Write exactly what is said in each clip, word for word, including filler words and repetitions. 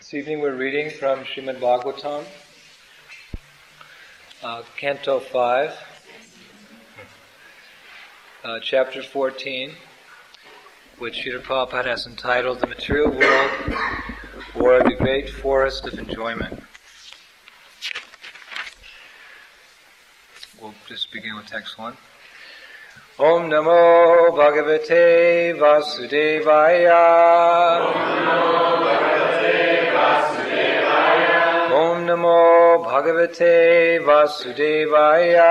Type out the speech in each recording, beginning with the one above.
This evening we're reading from Srimad Bhagavatam, uh, Canto five, uh, Chapter fourteen, which Srila Prabhupada has entitled The Material World or the Great Forest of Enjoyment. We'll just begin with text one. Om Namo Bhagavate Vasudevaya. Om Namo Bhagavate Vasudevaya. Om Namo Bhagavate Vasudevaya.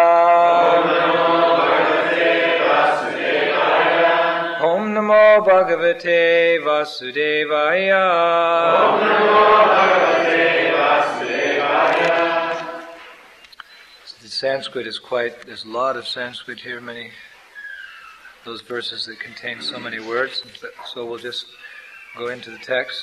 Om Namo Bhagavate Vasudevaya. Om Namo Bhagavate Vasudevaya. So the Sanskrit is quite, there's a lot of Sanskrit here, many those verses that contain so many words, so we'll just go into the text.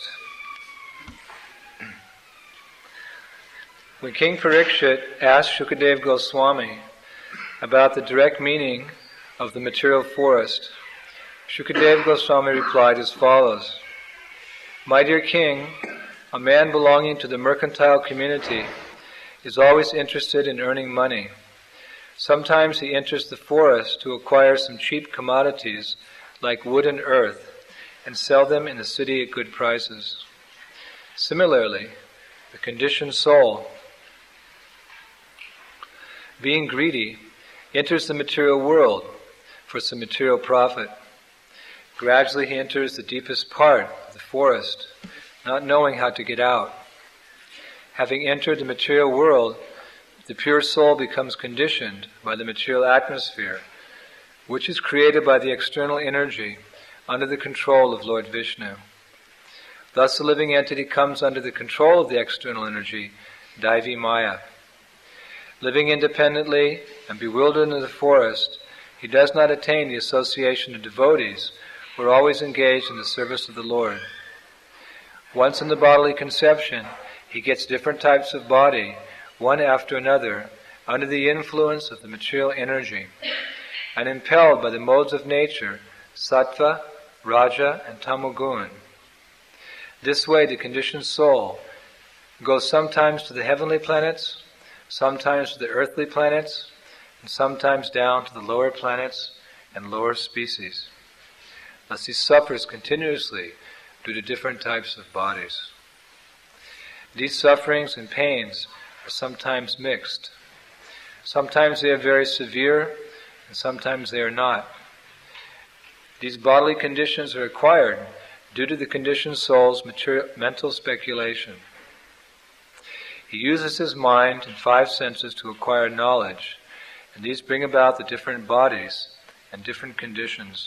When King Parikshit asked Shukadeva Goswami about the direct meaning of the material forest, Shukadeva Goswami replied as follows: My dear king, a man belonging to the mercantile community is always interested in earning money. Sometimes he enters the forest to acquire some cheap commodities like wood and earth and sell them in the city at good prices. Similarly, the conditioned soul, being greedy, enters the material world for some material profit. Gradually he enters the deepest part of the forest, not knowing how to get out. Having entered the material world, the pure soul becomes conditioned by the material atmosphere, which is created by the external energy under the control of Lord Vishnu. Thus the living entity comes under the control of the external energy, Daivi Maya. Living independently and bewildered in the forest, he does not attain the association of devotees who are always engaged in the service of the Lord. Once in the bodily conception, he gets different types of body, one after another, under the influence of the material energy, and impelled by the modes of nature, sattva, raja, and tamogun. This way the conditioned soul goes sometimes to the heavenly planets, sometimes to the earthly planets, and sometimes down to the lower planets and lower species. Thus he suffers continuously due to different types of bodies. These sufferings and pains are sometimes mixed. Sometimes they are very severe, and sometimes they are not. These bodily conditions are acquired due to the conditioned soul's material, mental speculation. He uses his mind and five senses to acquire knowledge, and these bring about the different bodies and different conditions.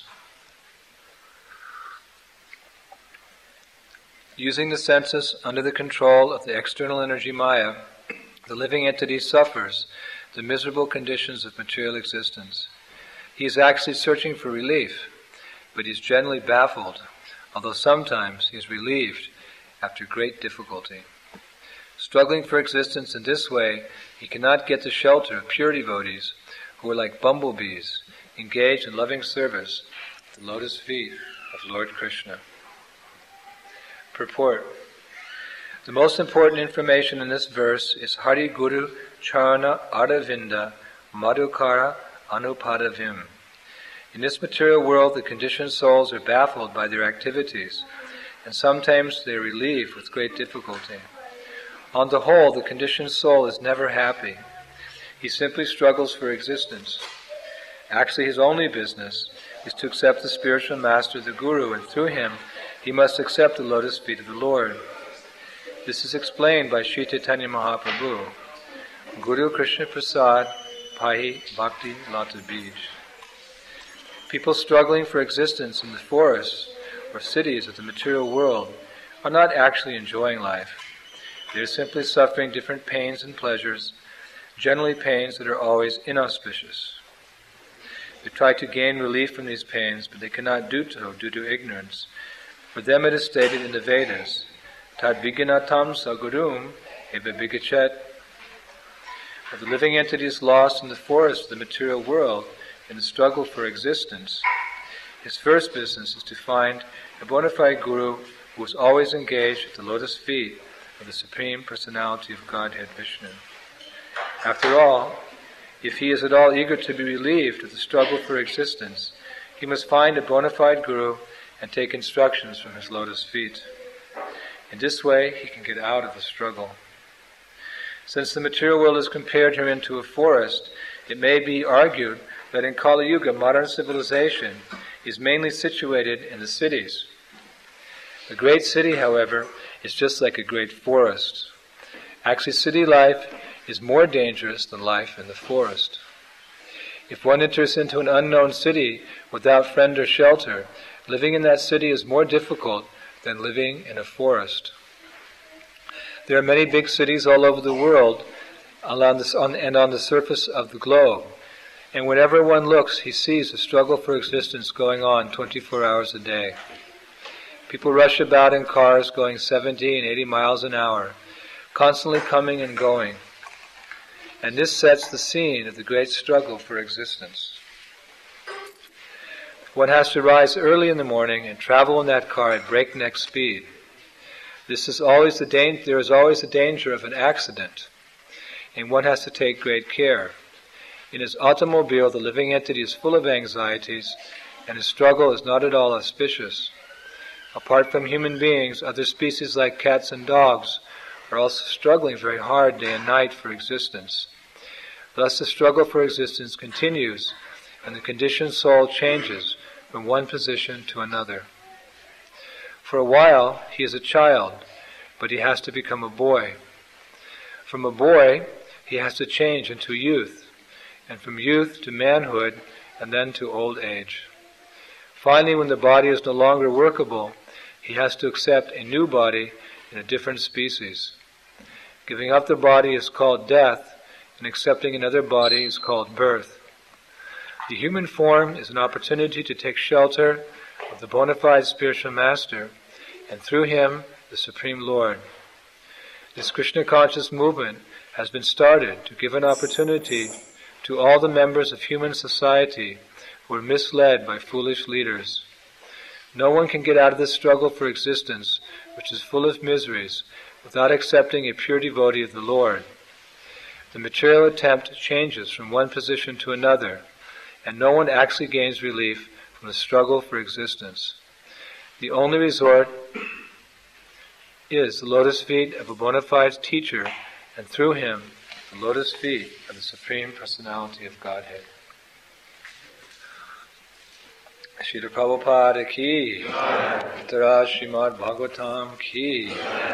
Using the senses under the control of the external energy Maya, the living entity suffers the miserable conditions of material existence. He is actually searching for relief, but he is generally baffled, although sometimes he is relieved after great difficulty. Struggling for existence in this way, he cannot get the shelter of pure devotees who are like bumblebees, engaged in loving service at the lotus feet of Lord Krishna. Purport. The most important information in this verse is Hari Guru Charana Aravinda Madhukara Anupadavim. In this material world, the conditioned souls are baffled by their activities, and sometimes they are relieved with great difficulty. On the whole, the conditioned soul is never happy. He simply struggles for existence. Actually, his only business is to accept the spiritual master, the Guru, and through him, he must accept the lotus feet of the Lord. This is explained by Sri Chaitanya Mahaprabhu. Guru Krishna Prasad Pahi Bhakti Lata Bij. People struggling for existence in the forests or cities of the material world are not actually enjoying life. They are simply suffering different pains and pleasures, generally pains that are always inauspicious. They try to gain relief from these pains, but they cannot do so due to ignorance. For them it is stated in the Vedas, Tad viganatam sagurum eva vigachet. If the living entity is lost in the forest of the material world in the struggle for existence, his first business is to find a bona fide guru who is always engaged at the lotus feet of the Supreme Personality of Godhead Vishnu. After all, if he is at all eager to be relieved of the struggle for existence, he must find a bona fide guru and take instructions from his lotus feet. In this way, he can get out of the struggle. Since the material world is compared herein to a forest, it may be argued that in Kali Yuga, modern civilization is mainly situated in the cities. A great city, however, is just like a great forest. Actually, city life is more dangerous than life in the forest. If one enters into an unknown city without friend or shelter, living in that city is more difficult than living in a forest. There are many big cities all over the world on the, on, and on the surface of the globe. And whenever one looks, he sees a struggle for existence going on twenty-four hours a day. People rush about in cars going seventy and eighty miles an hour, constantly coming and going. And this sets the scene of the great struggle for existence. One has to rise early in the morning and travel in that car at breakneck speed. This is always the dan- there is always the danger of an accident, and one has to take great care. In his automobile, the living entity is full of anxieties, and his struggle is not at all auspicious. Apart from human beings, other species like cats and dogs are also struggling very hard day and night for existence. Thus the struggle for existence continues, and the conditioned soul changes from one position to another. For a while, he is a child, but he has to become a boy. From a boy, he has to change into youth, and from youth to manhood, and then to old age. Finally, when the body is no longer workable, he has to accept a new body in a different species. Giving up the body is called death, and accepting another body is called birth. The human form is an opportunity to take shelter of the bona fide spiritual master, and through him, the Supreme Lord. This Krishna conscious movement has been started to give an opportunity to all the members of human society who are misled by foolish leaders. No one can get out of this struggle for existence, which is full of miseries, without accepting a pure devotee of the Lord. The material attempt changes from one position to another, and no one actually gains relief from the struggle for existence. The only resort is the lotus feet of a bona fide teacher, and through him, the lotus feet of the Supreme Personality of Godhead. Srila Prabhupada ki, Uttara Srimad Bhagavatam ki.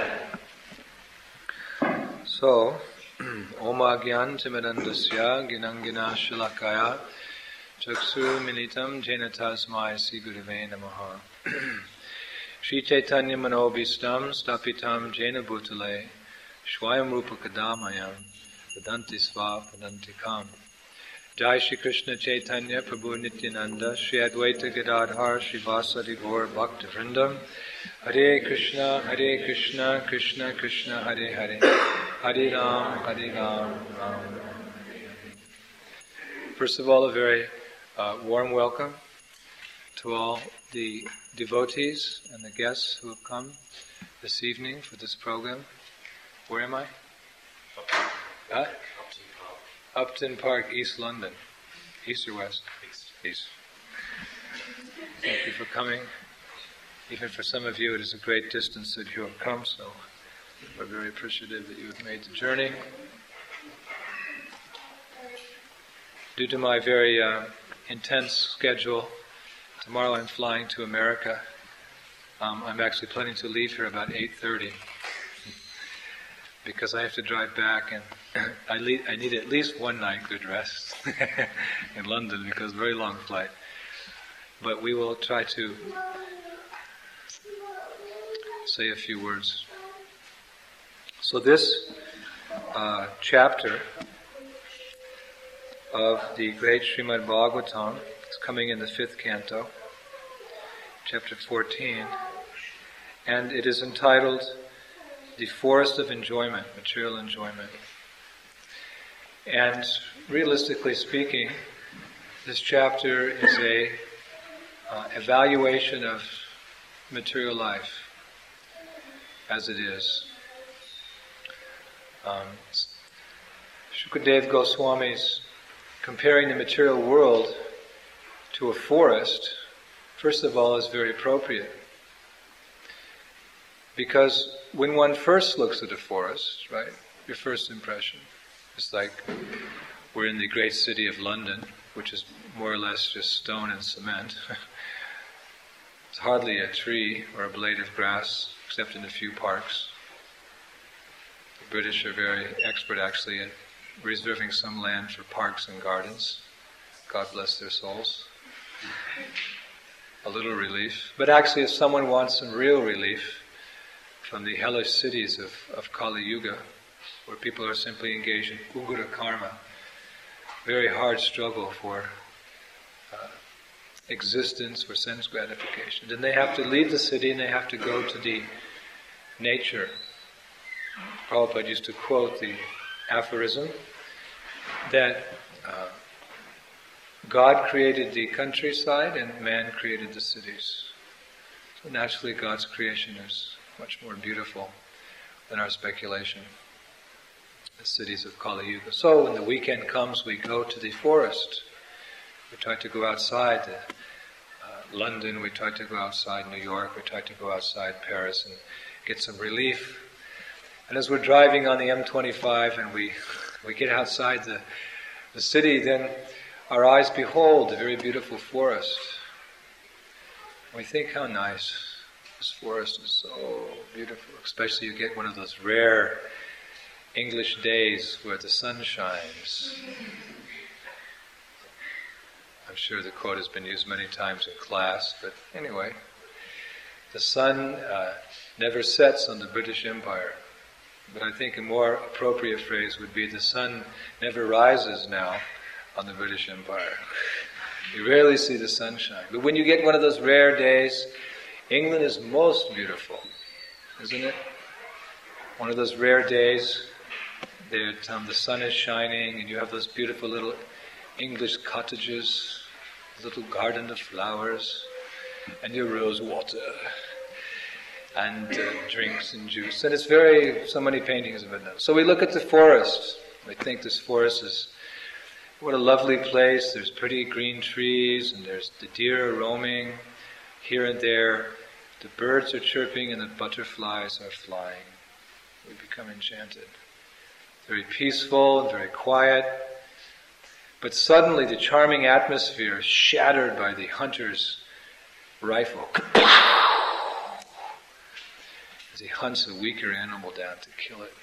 So, Om Agyan Timirandasya Ginangina Shilakaya Chaksu Militam Jena Tasmai Sri Gurave Namaha. Shri Chaitanya Manobhistam Stapitam Jena Bhutale Shwayam Rupa Kadamayam Vedanti Sva Vedantikam. Jai Shri Krishna Chaitanya Prabhu Nityananda Shri Advaita Gadadhar Shri Vasadi Gaur Bhakta Vrindam. Hare Krishna Hare Krishna Krishna Krishna Hare Hare Hare Ram Hare Ram Ram. First of all, a very uh, warm welcome to all the devotees and the guests who have come this evening for this program. Where am I? Huh? Upton Park, East London. East or west? East. East. Thank you for coming. Even for some of you, it is a great distance that you have come, so we're very appreciative that you have made the journey. Due to my very uh, intense schedule, tomorrow I'm flying to America. Um, I'm actually planning to leave here about eight thirty because I have to drive back, and I, le- I need at least one night good rest in London because it's a very long flight. But we will try to say a few words. So this uh, chapter of the great Srimad Bhagavatam is coming in the fifth canto, chapter fourteen, and it is entitled The Forest of Enjoyment, Material Enjoyment. And realistically speaking, this chapter is a uh, evaluation of material life as it is. Um, Shukadeva Goswami's comparing the material world to a forest, first of all, is very appropriate. Because when one first looks at a forest, right, your first impression is like we're in the great city of London, which is more or less just stone and cement. It's hardly a tree or a blade of grass, except in a few parks. The British are very expert, actually, at reserving some land for parks and gardens. God bless their souls. A little relief. But actually, if someone wants some real relief from the hellish cities of, of Kali Yuga, where people are simply engaged in ugra karma, very hard struggle for uh, existence, for sense gratification, then they have to leave the city and they have to go to the nature. Prabhupada used to quote the aphorism that uh, God created the countryside and man created the cities. So naturally God's creation is much more beautiful than our speculation. The cities of Kali Yuga. So when the weekend comes, we go to the forest. We try to go outside the, uh, London, we try to go outside New York, we try to go outside Paris and get some relief. And as we're driving on the M twenty-five and we we get outside the, the city, then our eyes behold a very beautiful forest. We think, how nice. This forest is so beautiful. Especially you get one of those rare English days where the sun shines. I'm sure the quote has been used many times in class, but anyway, the sun uh, never sets on the British Empire. But I think a more appropriate phrase would be the sun never rises now on the British Empire. You rarely see the sunshine. But when you get one of those rare days, England is most beautiful, isn't it? One of those rare days that um, the sun is shining and you have those beautiful little English cottages, little garden of flowers, and your rose water, and uh, drinks and juice. And it's very, so many paintings of it now. So we look at the forest. We think this forest is, what a lovely place. There's pretty green trees, and there's the deer are roaming here and there. The birds are chirping, and the butterflies are flying. We become enchanted. Very peaceful and very quiet. But suddenly the charming atmosphere is shattered by the hunter's rifle. As he hunts a weaker animal down to kill it.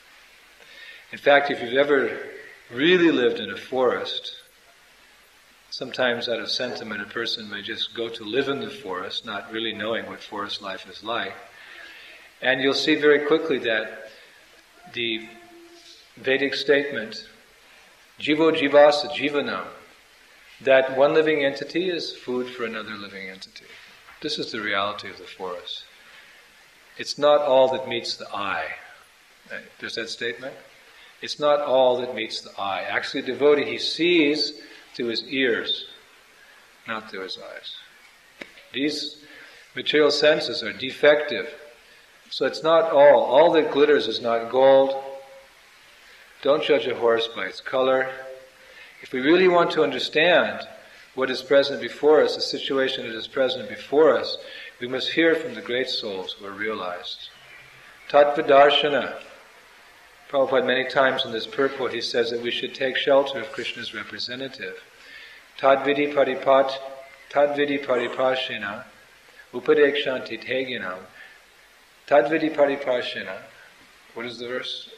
In fact, if you've ever really lived in a forest, sometimes out of sentiment a person may just go to live in the forest, not really knowing what forest life is like. And you'll see very quickly that the Vedic statement, Jivo Jivasa Jivanam, that one living entity is food for another living entity. This is the reality of the forest. It's not all that meets the eye. There's that statement? It's not all that meets the eye. Actually, a devotee, he sees through his ears, not through his eyes. These material senses are defective. So it's not all. All that glitters is not gold. Don't judge a horse by its color. If we really want to understand what is present before us, the situation that is present before us, we must hear from the great souls who are realized. Tattva-darshana. Prabhupada many times in this purport he says that we should take shelter of Krishna's representative. Tadvidi paripat, tadvidi paripashena, upadekshanti teginam. Tadvidi paripashena. What is the verse?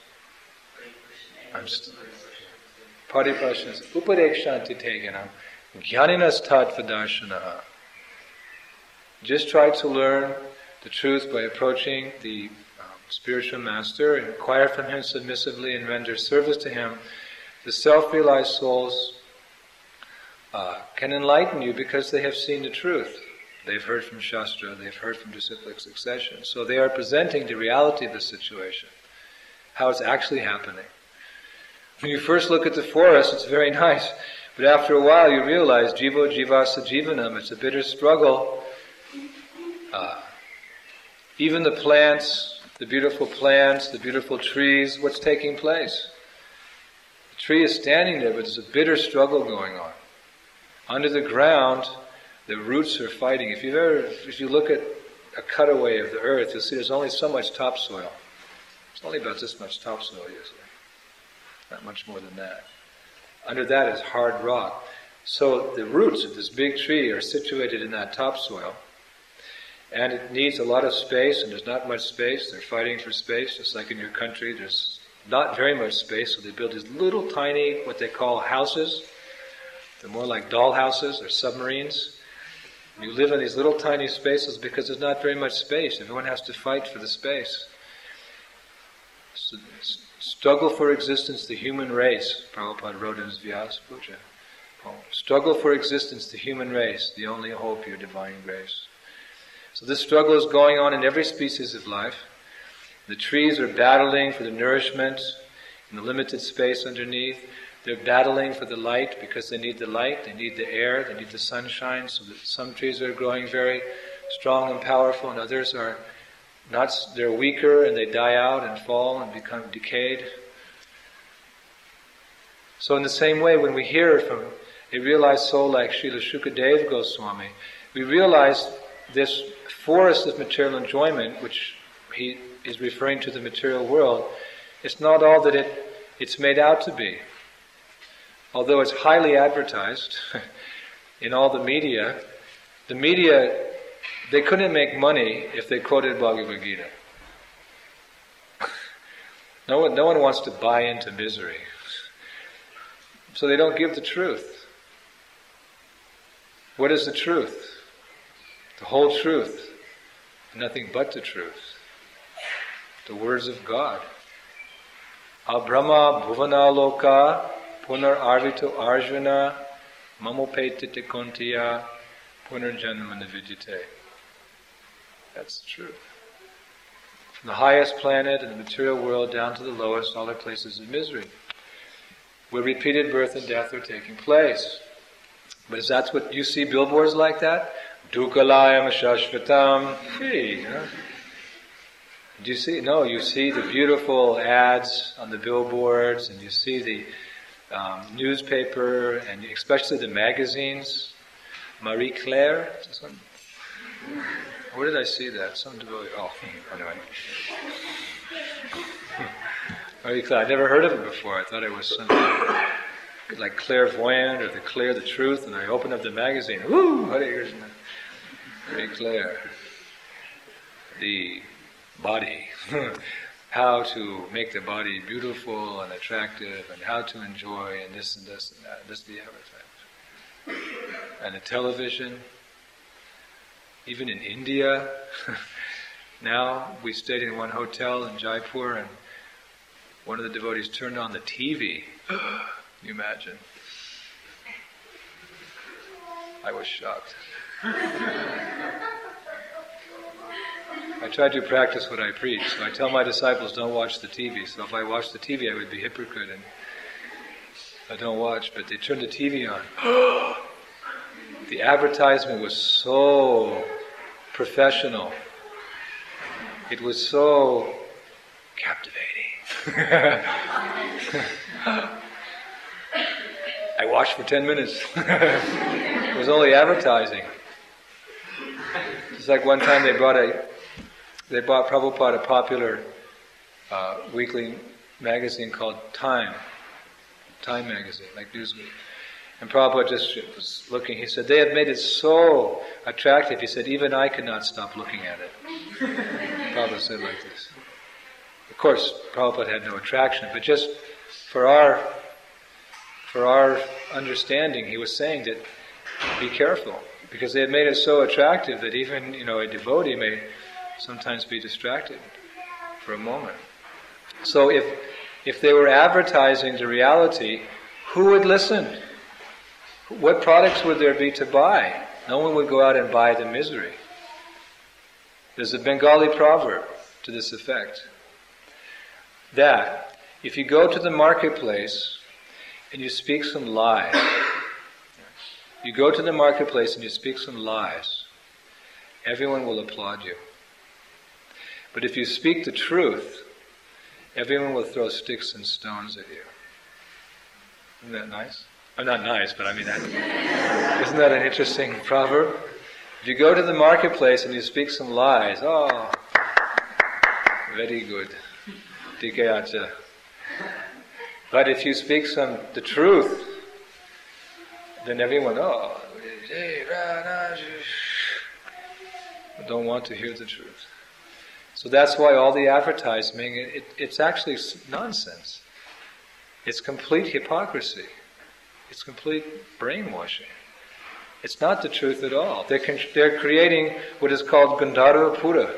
I'm st- Paripashana. Upadekshanti teginam. Jnaninas tattva-darshanaha. Just try to learn the truth by approaching the um, spiritual master, inquire from him submissively and render service to him. The self-realized souls uh, can enlighten you because they have seen the truth. They've heard from Shastra, they've heard from disciplic succession. So they are presenting the reality of the situation, how it's actually happening. When you first look at the forest, it's very nice. But after a while you realize, Jivo Jivasa Jivanam, it's a bitter struggle. Uh, even the plants the beautiful plants, the beautiful trees, what's taking place? The tree is standing there, but there's a bitter struggle going on. Under the ground, the roots are fighting. If you ever, if you look at a cutaway of the earth, you'll see there's only so much topsoil. It's only about this much topsoil usually. Not much more than that. Under that is hard rock. So the roots of this big tree are situated in that topsoil. And it needs a lot of space, and there's not much space. They're fighting for space, just like in your country. There's not very much space, so they build these little tiny, what they call houses. They're more like doll houses or submarines. You live in these little tiny spaces because there's not very much space. Everyone has to fight for the space. So, struggle for existence, the human race, Prabhupada wrote in his Vyasa Puja. Struggle for existence, the human race, the only hope, your divine grace. So this struggle is going on in every species of life. The trees are battling for the nourishment in the limited space underneath. They're battling for the light because they need the light, they need the air, they need the sunshine. So that some trees are growing very strong and powerful, and others are not. They're weaker and they die out and fall and become decayed. So in the same way, when we hear from a realized soul like Srila Shukadeva Goswami, we realize this forest of material enjoyment, which he is referring to the material world, it's not all that it, it's made out to be. Although it's highly advertised in all the media, the media, they couldn't make money if they quoted Bhagavad Gita. No one, no one wants to buy into misery. So they don't give the truth. What is the truth? The whole truth. Nothing but the truth. The words of God. Abrahma bhuvana loka punar arvito arjuna mamopetite kontiya punar janmana vidyate. That's the truth. From the highest planet in the material world down to the lowest, all are places of misery, where repeated birth and death are taking place. But is that what you see billboards like that? Dukalayam shashvatam. Hey, huh? Do you see? No, you see the beautiful ads on the billboards, and you see the um, newspaper, and especially the magazines. Marie Claire. This one? Where did I see that? Some devotee. Oh, anyway. Marie Claire. I never heard of it before. I thought it was something like clairvoyant or the clear the truth, and I opened up the magazine. Woo! Hare Krishna. Marie Claire. The body. How to make the body beautiful and attractive, and how to enjoy, and this and this and that. This is the advertisement. And the television. Even in India. Now, we stayed in one hotel in Jaipur, and one of the devotees turned on the T V. Can you imagine? I was shocked. I try to practice what I preach, so I tell my disciples don't watch the T V. So if I watch the T V, I would be a hypocrite, and I don't watch, but they turn the T V on. The advertisement was so professional. It was so captivating. I watched for ten minutes. It was only advertising. It's like one time they brought a, they bought Prabhupada a popular uh, weekly magazine called Time, Time magazine, like Newsweek. And Prabhupada just was looking, he said, they have made it so attractive, he said, even I could not stop looking at it. Prabhupada said like this. Of course, Prabhupada had no attraction, but just for our for our understanding, he was saying that be careful, because they had made it so attractive that even, you know, a devotee may sometimes be distracted for a moment. So if if they were advertising the reality, who would listen? What products would there be to buy? No one would go out and buy the misery. There's a Bengali proverb to this effect, that if you go to the marketplace and you speak some lies, you go to the marketplace and you speak some lies, everyone will applaud you. But if you speak the truth, everyone will throw sticks and stones at you. Isn't that nice? I'm not nice, but I mean that. Isn't that an interesting proverb? If you go to the marketplace and you speak some lies, oh, very good. Dikayacha. But if you speak some the truth, then everyone, oh, don't want to hear the truth. So that's why all the advertising, it, it's actually nonsense. It's complete hypocrisy. It's complete brainwashing. It's not the truth at all. They're, con- they're creating what is called Gandharva-pura.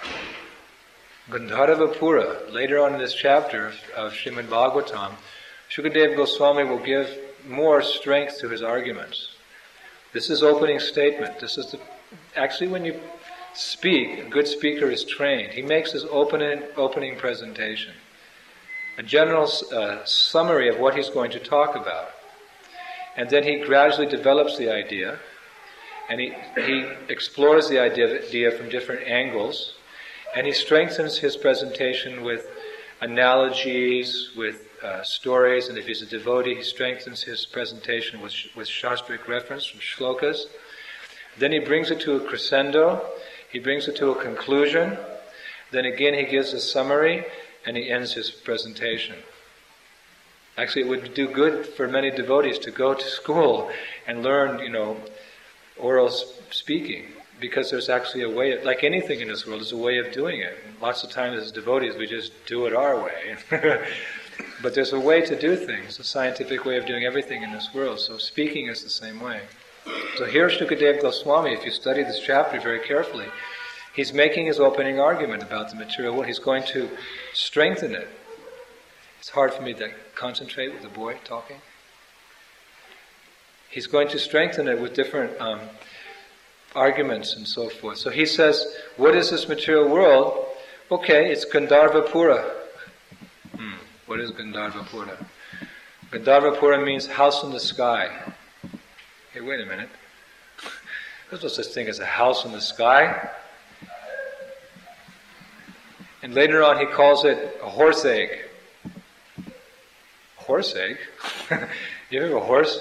Gandharva-pura. Later on in this chapter of, of Srimad Bhagavatam, Shukadeva Goswami will give more strength to his arguments. This is opening statement. This is the, actually when you speak, a good speaker is trained. He makes his opening, opening presentation. A general uh, summary of what he's going to talk about. And then he gradually develops the idea, and he, he explores the idea, idea from different angles, and he strengthens his presentation with analogies, with uh, stories, and if he's a devotee, he strengthens his presentation with, with shastric reference from shlokas. Then he brings it to a crescendo, he brings it to a conclusion, then again he gives a summary, and he ends his presentation. Actually, it would do good for many devotees to go to school and learn, you know, oral speaking, because there's actually a way, of, like anything in this world, there's a way of doing it. Lots of times as devotees, we just do it our way. But there's a way to do things, a scientific way of doing everything in this world. So speaking is the same way. So here Shukadeva Goswami, if you study this chapter very carefully, he's making his opening argument about the material world. He's going to strengthen it. It's hard for me to concentrate with the boy talking. He's going to strengthen it with different um, arguments and so forth. So he says, what is this material world? Okay, it's Gandharva-pura. Hmm. What is Gandharva-pura? Gandharva-pura means house in the sky. Hey, wait a minute. There's no such thing as a house in the sky. And later on he calls it a horse egg. Horse egg? You have a horse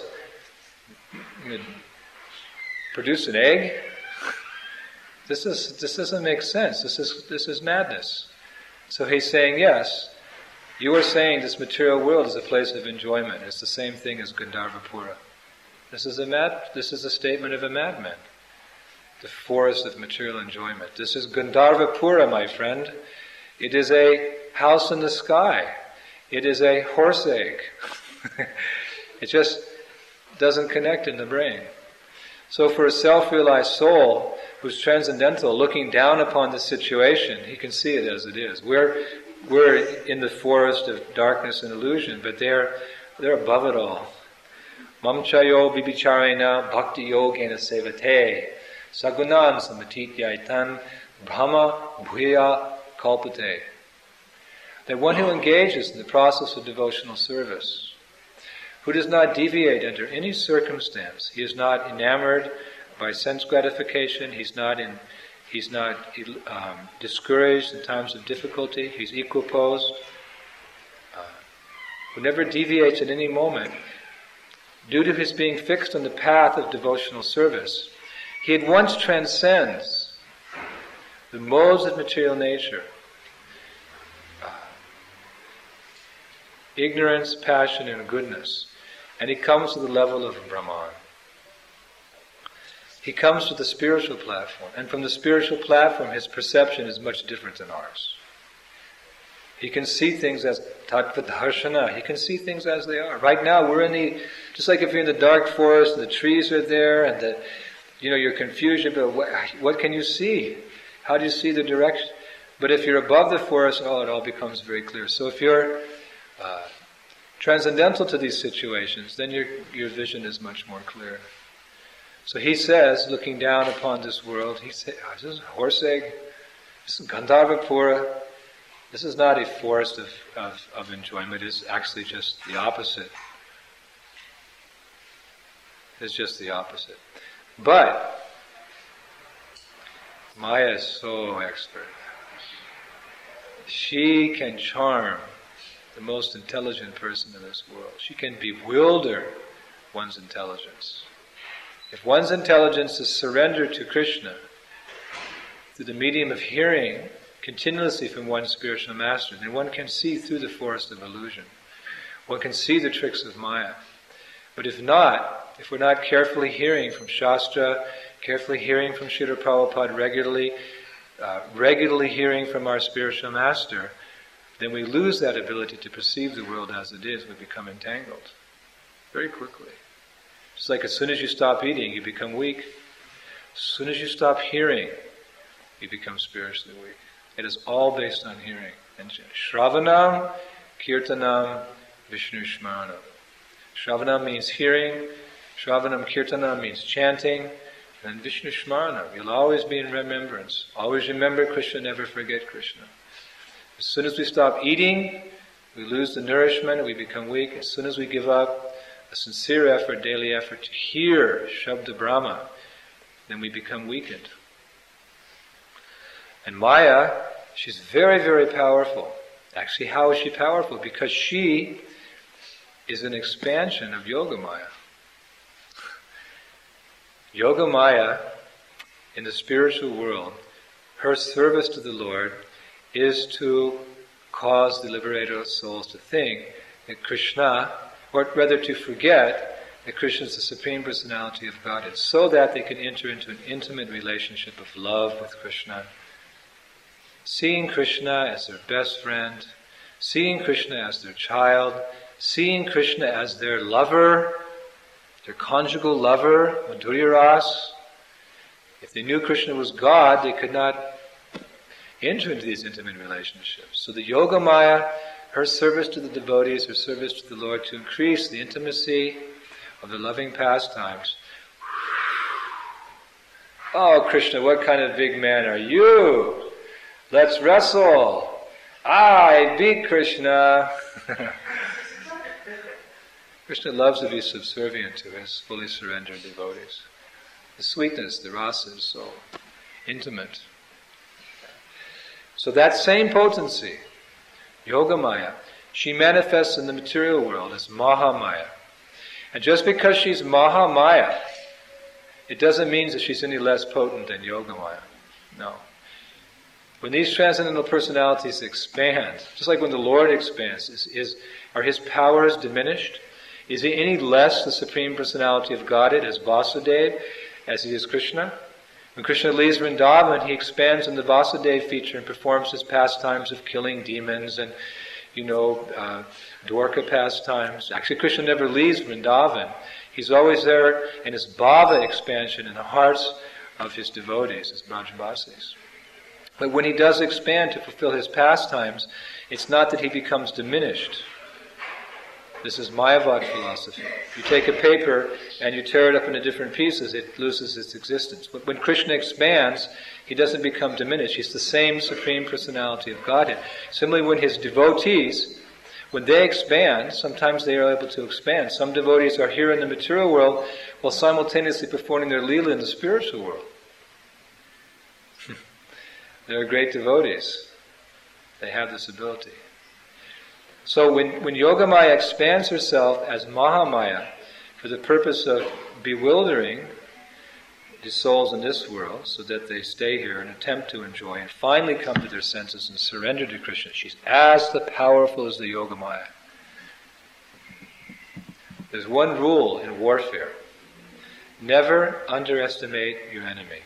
produce an egg? This is this doesn't make sense. This is this is madness. So he's saying, yes, you are saying this material world is a place of enjoyment. It's the same thing as Gandharva-pura. This is a mad this is a statement of a madman. The forest of material enjoyment. This is Gandharva-pura, my friend. It is a house in the sky. It is a horse egg. It just doesn't connect in the brain. So for a self-realized soul who's transcendental, looking down upon the situation, he can see it as it is. We're we're in the forest of darkness and illusion, but they're they're above it all. Mamchayo vibicharena bhakti yogena sevate sagunan samatityaitan brahma bhuya kalpate. That one who engages in the process of devotional service, who does not deviate under any circumstance, he is not enamored by sense gratification, he's not in, he's not um, discouraged in times of difficulty, he's equiposed, uh, who never deviates at any moment, due to his being fixed on the path of devotional service, he at once transcends the modes of material nature. Ignorance, passion, and goodness. And he comes to the level of Brahman. He comes to the spiritual platform. And from the spiritual platform, his perception is much different than ours. He can see things as tattva-darshana. He can see things as they are. Right now, we're in the, just like if you're in the dark forest, and the trees are there, and the, you know, you're confused, but what, what can you see? How do you see the direction? But if you're above the forest, oh, it all becomes very clear. So if you're Uh, transcendental to these situations, then your your vision is much more clear. So he says, looking down upon this world, he says, oh, this is a horse egg, this is Gandharva-pura, this is not a forest of, of, of enjoyment, it's actually just the opposite. It's just the opposite. But Maya is so expert. She can charm the most intelligent person in this world. She can bewilder one's intelligence. If one's intelligence is surrendered to Krishna through the medium of hearing continuously from one's spiritual master, then one can see through the forest of illusion. One can see the tricks of Maya. But if not, if we're not carefully hearing from Shastra, carefully hearing from Srila Prabhupada regularly, uh, regularly hearing from our spiritual master, then we lose that ability to perceive the world as it is. We become entangled very quickly. It's like as soon as you stop eating, you become weak. As soon as you stop hearing, you become spiritually weak. It is all based on hearing. And Shravanam, Kirtanam, Vishnu Shmaranam. Shravanam means hearing, Shravanam Kirtanam means chanting, and Vishnu Shmaranam. You'll always be in remembrance. Always remember Krishna, never forget Krishna. As soon as we stop eating, we lose the nourishment, we become weak. As soon as we give up a sincere effort, daily effort to hear Shabda Brahma, then we become weakened. And Maya, she's very, very powerful. Actually, how is she powerful? Because she is an expansion of Yoga Maya. Yoga Maya, in the spiritual world, her service to the Lord is to cause the liberator of souls to think that Krishna, or rather to forget that Krishna is the Supreme Personality of Godhead, so that they can enter into an intimate relationship of love with Krishna, seeing Krishna as their best friend, seeing Krishna as their child, seeing Krishna as their lover, their conjugal lover, Madhurya Ras. If they knew Krishna was God, they could not enter into these intimate relationships. So the Yoga Maya, her service to the devotees, her service to the Lord, to increase the intimacy of the loving pastimes. Oh, Krishna, what kind of big man are you? Let's wrestle. I beat Krishna. Krishna loves to be subservient to his fully surrendered devotees. The sweetness, the rasa is so intimate. So that same potency, Yogamaya, she manifests in the material world as Mahamaya. And just because she's Mahamaya, it doesn't mean that she's any less potent than Yogamaya. No. When these transcendental personalities expand, just like when the Lord expands, is, is, are his powers diminished? Is he any less the Supreme Personality of Godhead as Vasudeva, as he is Krishna? When Krishna leaves Vrindavan, he expands in the Vasudeva feature and performs his pastimes of killing demons and, you know, uh, Dwarka pastimes. Actually, Krishna never leaves Vrindavan. He's always there in his bhava expansion in the hearts of his devotees, his Brajavasis. But when he does expand to fulfill his pastimes, it's not that he becomes diminished. This is Mayavad philosophy. You take a paper and you tear it up into different pieces, it loses its existence. But when Krishna expands, he doesn't become diminished. He's the same Supreme Personality of Godhead. Similarly, when his devotees, when they expand, sometimes they are able to expand. Some devotees are here in the material world while simultaneously performing their lila in the spiritual world. They are great devotees. They have this ability. So when, when Yogamaya expands herself as Mahamaya for the purpose of bewildering the souls in this world so that they stay here and attempt to enjoy and finally come to their senses and surrender to Krishna, she's as the powerful as the Yogamaya. There's one rule in warfare. Never underestimate your enemy.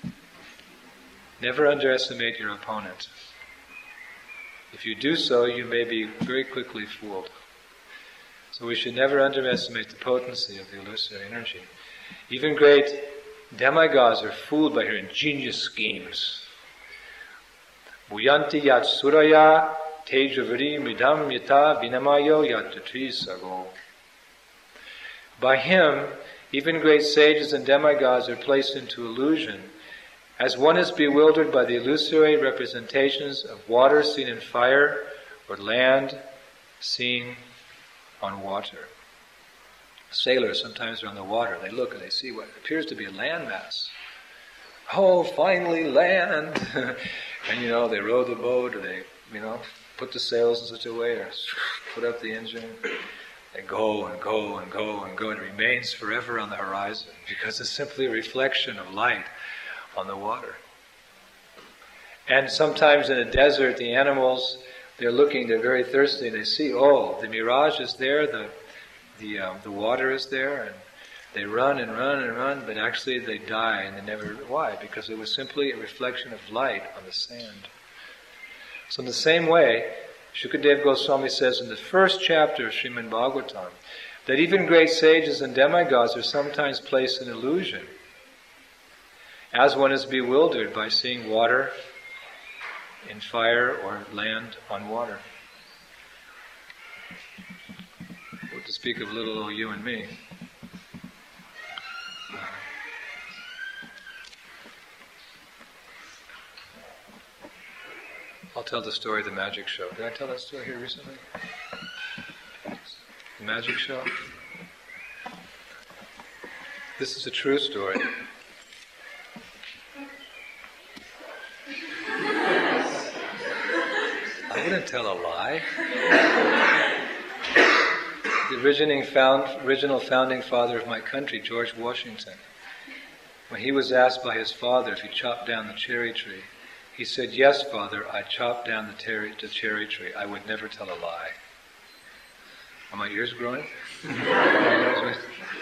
Never underestimate your opponent. If you do so, you may be very quickly fooled. So we should never underestimate the potency of the illusory energy. Even great demigods are fooled by her ingenious schemes. Bhuyanti yat suraya tejavari midam yata vinamayo yat sago. By him, even great sages and demigods are placed into illusion, as one is bewildered by the illusory representations of water seen in fire or land seen on water. Sailors sometimes are on the water. They look and they see what appears to be a landmass. Oh, finally land! And you know, they row the boat or they you know, put the sails in such a way, or put up the engine, and go and go and go and go, and it remains forever on the horizon because it's simply a reflection of light on the water. And sometimes in a desert, the animals, they're looking, they're very thirsty, they see, oh, the mirage is there, the the um, the water is there, and they run and run and run, but actually they die, and they never, why? Because it was simply a reflection of light on the sand. So in the same way, Shukadeva Goswami says in the first chapter of Srimad Bhagavatam, that even great sages and demigods are sometimes placed in illusion, as one is bewildered by seeing water in fire or land on water. Well, to speak of little old you and me. I'll tell the story of the magic show. Did I tell that story here recently? The magic show? This is a true story. I wouldn't tell a lie. The originating found, original founding father of my country, George Washington, when he was asked by his father if he chopped down the cherry tree, he said, "Yes, Father, I chopped down the, ter- the cherry tree. I would never tell a lie." Are my ears growing? Well,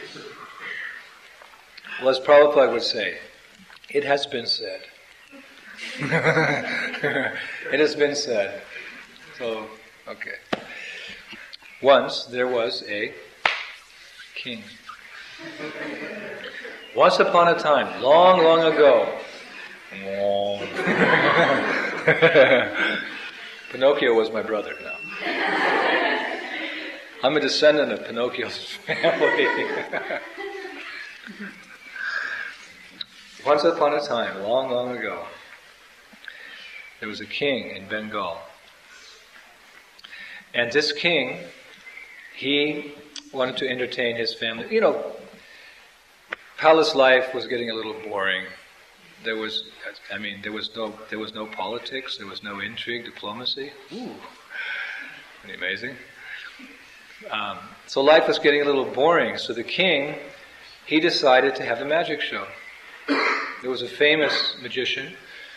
as Prabhupada would say, it has been said. It has been said. So, okay. Once there was a king. Once upon a time, long, long ago. Pinocchio was my brother now. I'm a descendant of Pinocchio's family. Once upon a time, long, long ago, there was a king in Bengal. And this king, he wanted to entertain his family. You know, palace life was getting a little boring. There was, I mean, there was no, there was no politics. There was no intrigue, diplomacy. Ooh, pretty amazing. Um, so life was getting a little boring. So the king, he decided to have a magic show. There was a famous magician,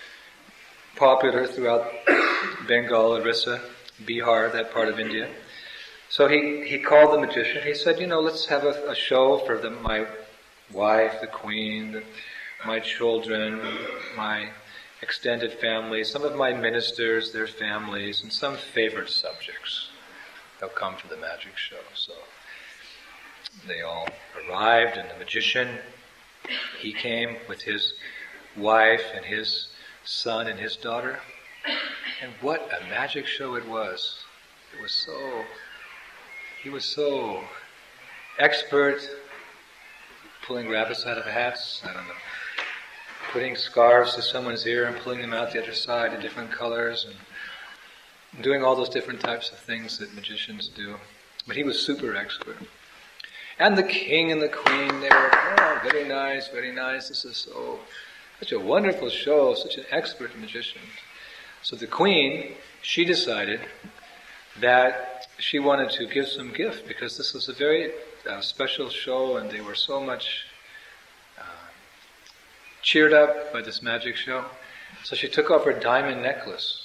popular throughout Bengal, Orissa, Bihar, that part of India. So he, he called the magician. He said, you know, let's have a, a show for the, my wife, the queen, the, my children, my extended family, some of my ministers, their families, and some favorite subjects. They'll come to the magic show. So they all arrived, and the magician, he came with his wife and his son and his daughter. And what a magic show it was. It was so, he was so expert, pulling rabbits out of hats, I don't know, putting scarves to someone's ear and pulling them out the other side in different colors, and doing all those different types of things that magicians do. But he was super expert. And the king and the queen, they were, oh, very nice, very nice. This is so, such a wonderful show, such an expert magician. So the queen, she decided that she wanted to give some gift because this was a very uh, special show, and they were so much uh, cheered up by this magic show. So she took off her diamond necklace,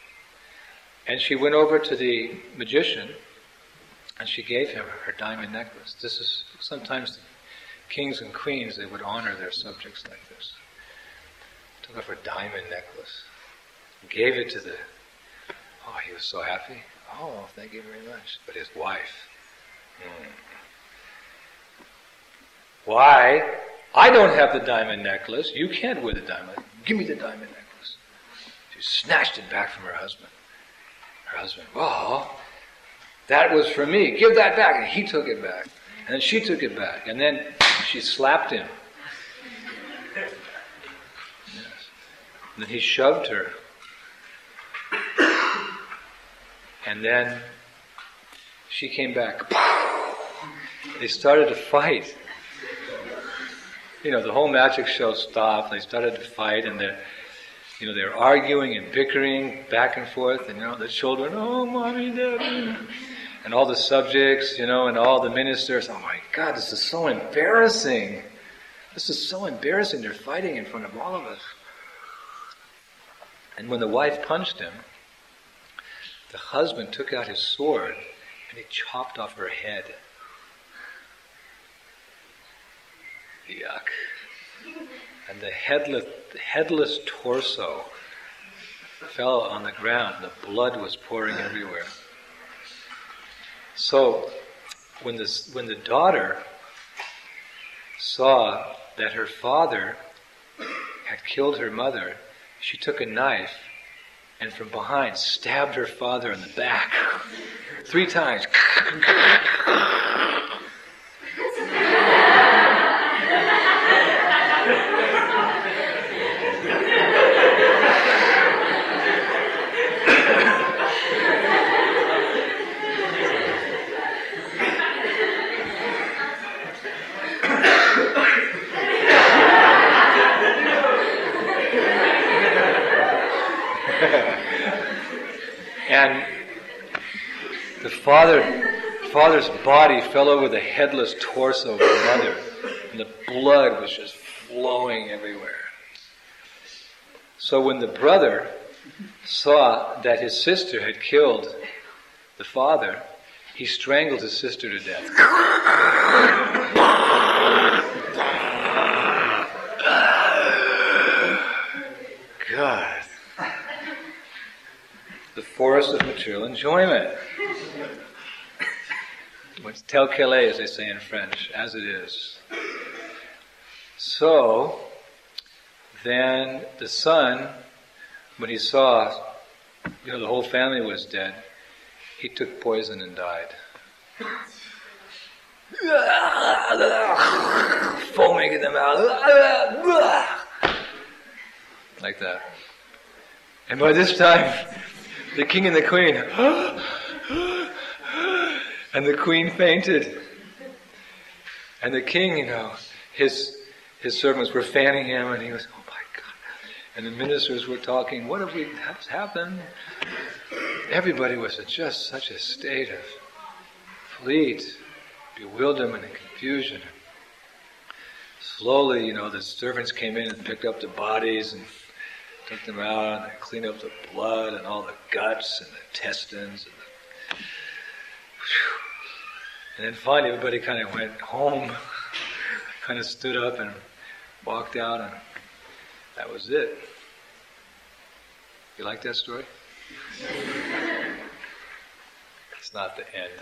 and she went over to the magician, and she gave him her diamond necklace. This is, sometimes the kings and queens, they would honor their subjects like this. Took off her diamond necklace, gave it to the, oh, he was so happy. Oh, thank you very much. But his wife, hmm. Why? I don't have the diamond necklace. You can't wear the diamond. Give me the diamond necklace. She snatched it back from her husband. Her husband, well, that was for me. Give that back. And he took it back. And then she took it back. And then she slapped him. Yes. And then he shoved her. And then she came back. They started to fight. You know, the whole magic show stopped. They started to fight, and the, you know, they're arguing and bickering back and forth, and you know, the children, oh, mommy, daddy, and all the subjects, you know, and all the ministers, oh my God, this is so embarrassing. This is so embarrassing. They're fighting in front of all of us. And when the wife punched him, the husband took out his sword and he chopped off her head. Yuck. And the headless, headless torso fell on the ground. The blood was pouring everywhere. So, when the, when the daughter saw that her father had killed her mother, she took a knife and from behind stabbed her father in the back three times. And the father, father's body fell over the headless torso of the mother, and the blood was just flowing everywhere. So when the brother saw that his sister had killed the father, he strangled his sister to death. God. The forest of material enjoyment. It's tel quel est, as they say in French, as it is. So, then the son, when he saw, you know, the whole family was dead, he took poison and died. Foaming in the mouth. Like that. And by this time, the king and the queen, and the queen fainted. And the king, you know, his his servants were fanning him, and he was, oh my God. And the ministers were talking, what have we has happened? Everybody was in just such a state of complete bewilderment and confusion. Slowly, you know, the servants came in and picked up the bodies and took them out and cleaned up the blood and all the guts and the intestines. And, the, and then finally everybody kind of went home, kind of stood up and walked out, and that was it. You like that story? It's not the end.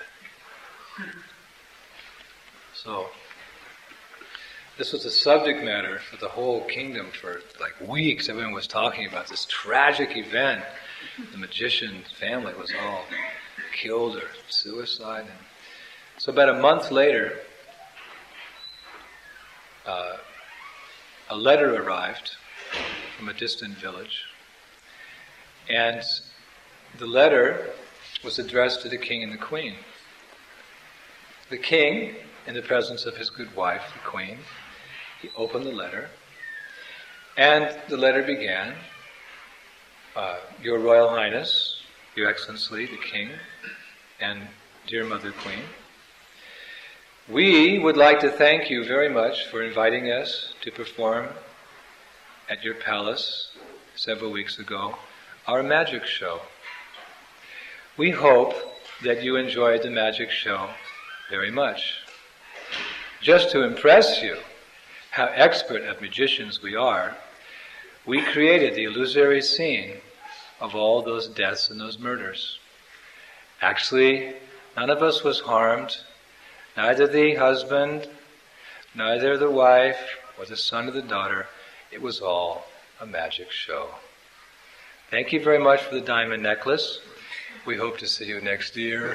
So, this was the subject matter for the whole kingdom for like weeks. Everyone was talking about this tragic event. The magician's family was all killed or suicide. And so about a month later, uh, a letter arrived from a distant village. And the letter was addressed to the king and the queen. The king, in the presence of his good wife, the queen, he opened the letter, and the letter began, uh, Your Royal Highness, Your Excellency, the King, and dear Mother Queen, we would like to thank you very much for inviting us to perform at your palace several weeks ago our magic show. We hope that you enjoyed the magic show very much. Just to impress you how expert of magicians we are, we created the illusory scene of all those deaths and those murders. Actually, none of us was harmed, neither the husband, neither the wife, or the son or the daughter. It was all a magic show. Thank you very much for the diamond necklace. We hope to see you next year.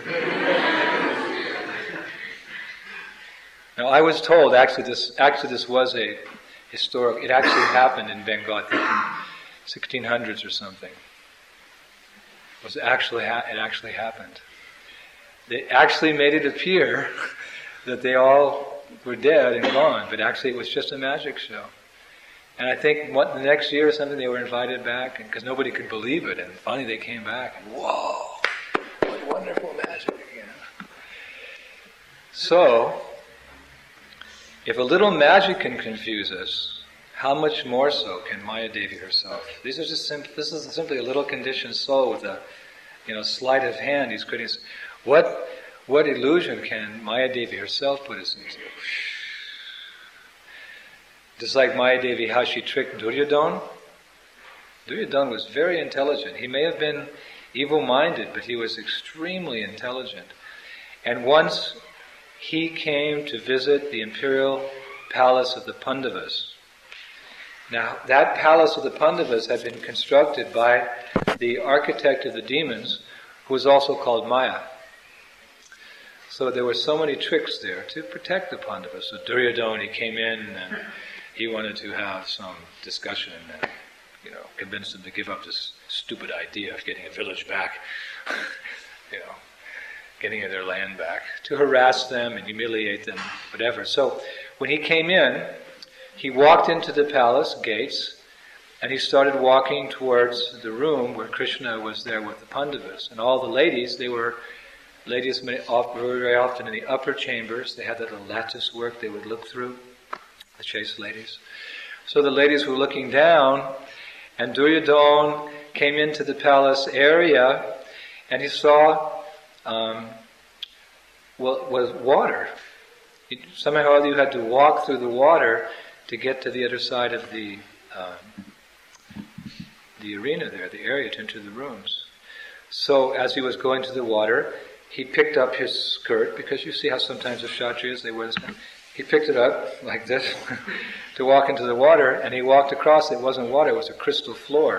Now, I was told, actually this actually this was a historic, it actually happened in Bengal, I think in sixteen hundreds or something. It, was actually ha- it actually happened. They actually made it appear that they all were dead and gone, but actually it was just a magic show. And I think what, the next year or something they were invited back, because nobody could believe it, and finally they came back, and whoa, what wonderful magic. You know? So, if a little magic can confuse us, how much more so can Maya Devi herself? These are just sim- this is simply a little conditioned soul with a, you know, sleight of hand. He's creating. What, what illusion can Maya Devi herself put us into? Just like Maya Devi, how she tricked Duryodhana. Duryodhana was very intelligent. He may have been evil-minded, but he was extremely intelligent. And once he came to visit the imperial palace of the Pandavas. Now, that palace of the Pandavas had been constructed by the architect of the demons, who was also called Maya. So there were so many tricks there to protect the Pandavas. So Duryodhana, he came in and he wanted to have some discussion and, you know, convince them to give up this stupid idea of getting a village back, you know, getting their land back, to harass them and humiliate them, whatever. So when he came in, he walked into the palace gates and he started walking towards the room where Krishna was there with the Pandavas. And all the ladies, they were ladies very often in the upper chambers. They had that little lattice work they would look through, the chaste ladies. So the ladies were looking down, and Duryodhana came into the palace area, and he saw um, well, was water. It, somehow or other you had to walk through the water to get to the other side of the um, the arena there, the area, to enter the rooms. So as he was going to the water, he picked up his skirt, because you see how sometimes the Kshatriyas, they wear this kind of, he picked it up like this to walk into the water, and he walked across. It wasn't water, it was a crystal floor.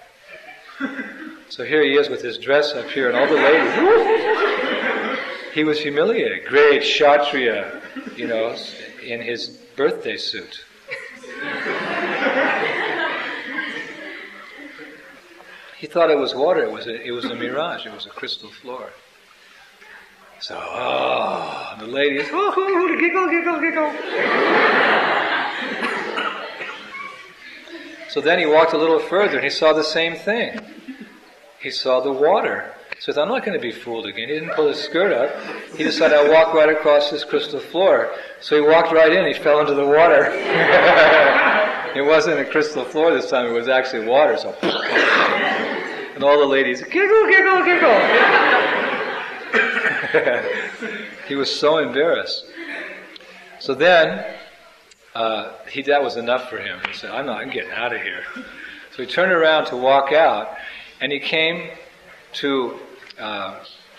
So here he is with his dress up here, and all the ladies. He was humiliated. Great Kshatriya, you know, in his birthday suit. He thought it was water. It was a, it was a mirage. It was a crystal floor. So, oh, the ladies, oh, oh, giggle, giggle, giggle. So then he walked a little further and he saw the same thing. He saw the water. So he thought, I'm not going to be fooled again. He didn't pull his skirt up. He decided, I'll walk right across this crystal floor. So he walked right in. He fell into the water. It wasn't a crystal floor this time. It was actually water. So, and all the ladies, giggle, giggle, giggle. He was so embarrassed. So then, uh, he that was enough for him. He said, I'm not, I'm getting out of here. So he turned around to walk out, and he came to, uh,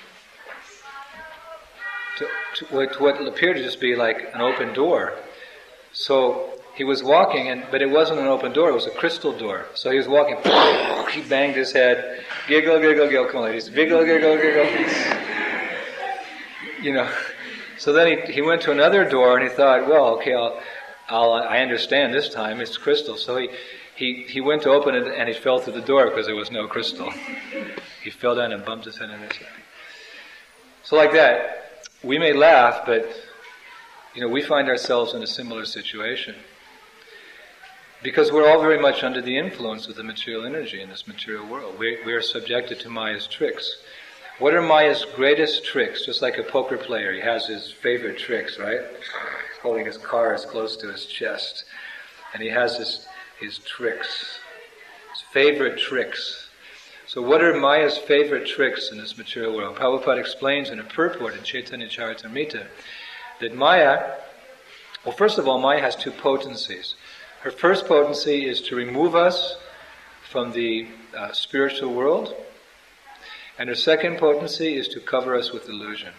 to, to, what, to what appeared to just be like an open door. So he was walking, and but it wasn't an open door, it was a crystal door. So he was walking, he banged his head, giggle, giggle, giggle, come on ladies, giggle, giggle, giggle. You know, so then he he went to another door and he thought, well, okay, I'll, I'll I understand this time, it's crystal. So he, he, he went to open it and he fell through the door because there was no crystal. He fell down and bumped his head into it. So like that, we may laugh, but you know, we find ourselves in a similar situation. Because we're all very much under the influence of the material energy in this material world. We, we are subjected to Maya's tricks. What are Maya's greatest tricks? Just like a poker player, he has his favorite tricks, right? He's holding his cards close to his chest. And he has his, his tricks, his favorite tricks. So what are Maya's favorite tricks in this material world? Prabhupada explains in a purport in Chaitanya Charitamrita that Maya, well, first of all, Maya has two potencies. Her first potency is to remove us from the uh, spiritual world. And her second potency is to cover us with illusion.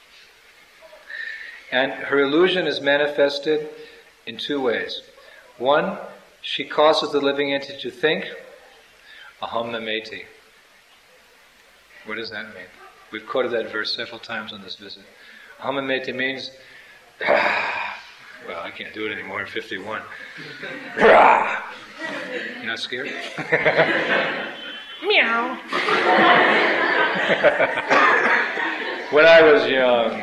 And her illusion is manifested in two ways. One, she causes the living entity to think, aham nameti. What does that mean? We've quoted that verse several times on this visit. Aham nameti means, well, I can't do it anymore in fifty-one. You're not scared? Meow. When I was young,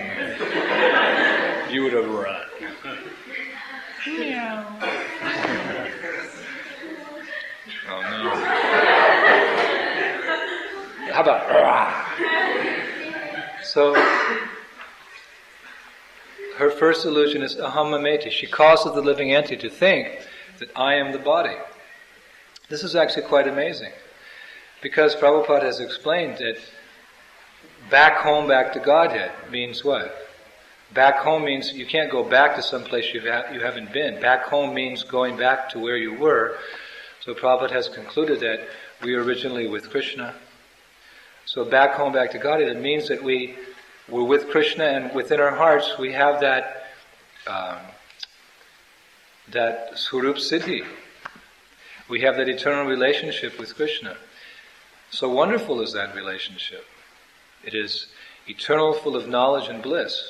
you would have run. Meow. How about... So, her first illusion is ahamameti. She causes the living entity to think that I am the body. This is actually quite amazing. Because Prabhupada has explained that back home, back to Godhead means what? Back home means you can't go back to some place you ha- you haven't been. Back home means going back to where you were. So Prabhupada has concluded that we were originally with Krishna. So back home, back to Godhead, it means that we were with Krishna, and within our hearts we have that um, that Swarup Siddhi. We have that eternal relationship with Krishna. So wonderful is that relationship. It is eternal, full of knowledge and bliss.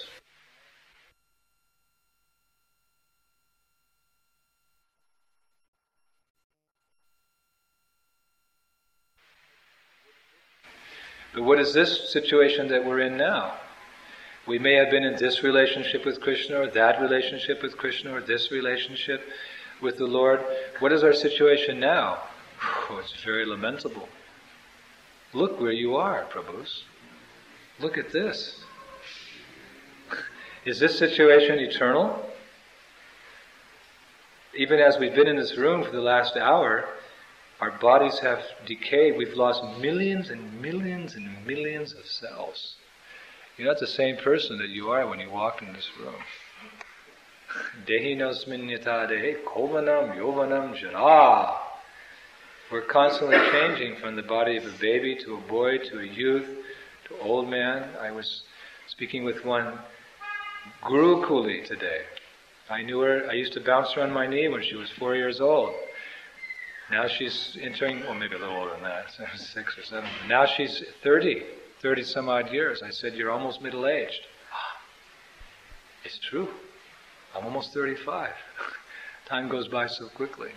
But what is this situation that we're in now? We may have been in this relationship with Krishna, or that relationship with Krishna, or this relationship with the Lord. What is our situation now? Oh, it's very lamentable. Look where you are, Prabhus. Look at this. Is this situation eternal? Even as we've been in this room for the last hour, our bodies have decayed. We've lost millions and millions and millions of cells. You're not the same person that you are when you walked in this room. Dehi nosmin yata dehi kovanam yovanam jara. We're constantly changing from the body of a baby to a boy to a youth to an old man. I was speaking with one Guru Kuli today. I knew her, I used to bounce her on my knee when she was four years old. Now she's entering, well maybe a little older than that, six or seven. Now she's thirty, thirty some odd years. I said, you're almost middle-aged. It's true. I'm almost thirty-five. Time goes by so quickly.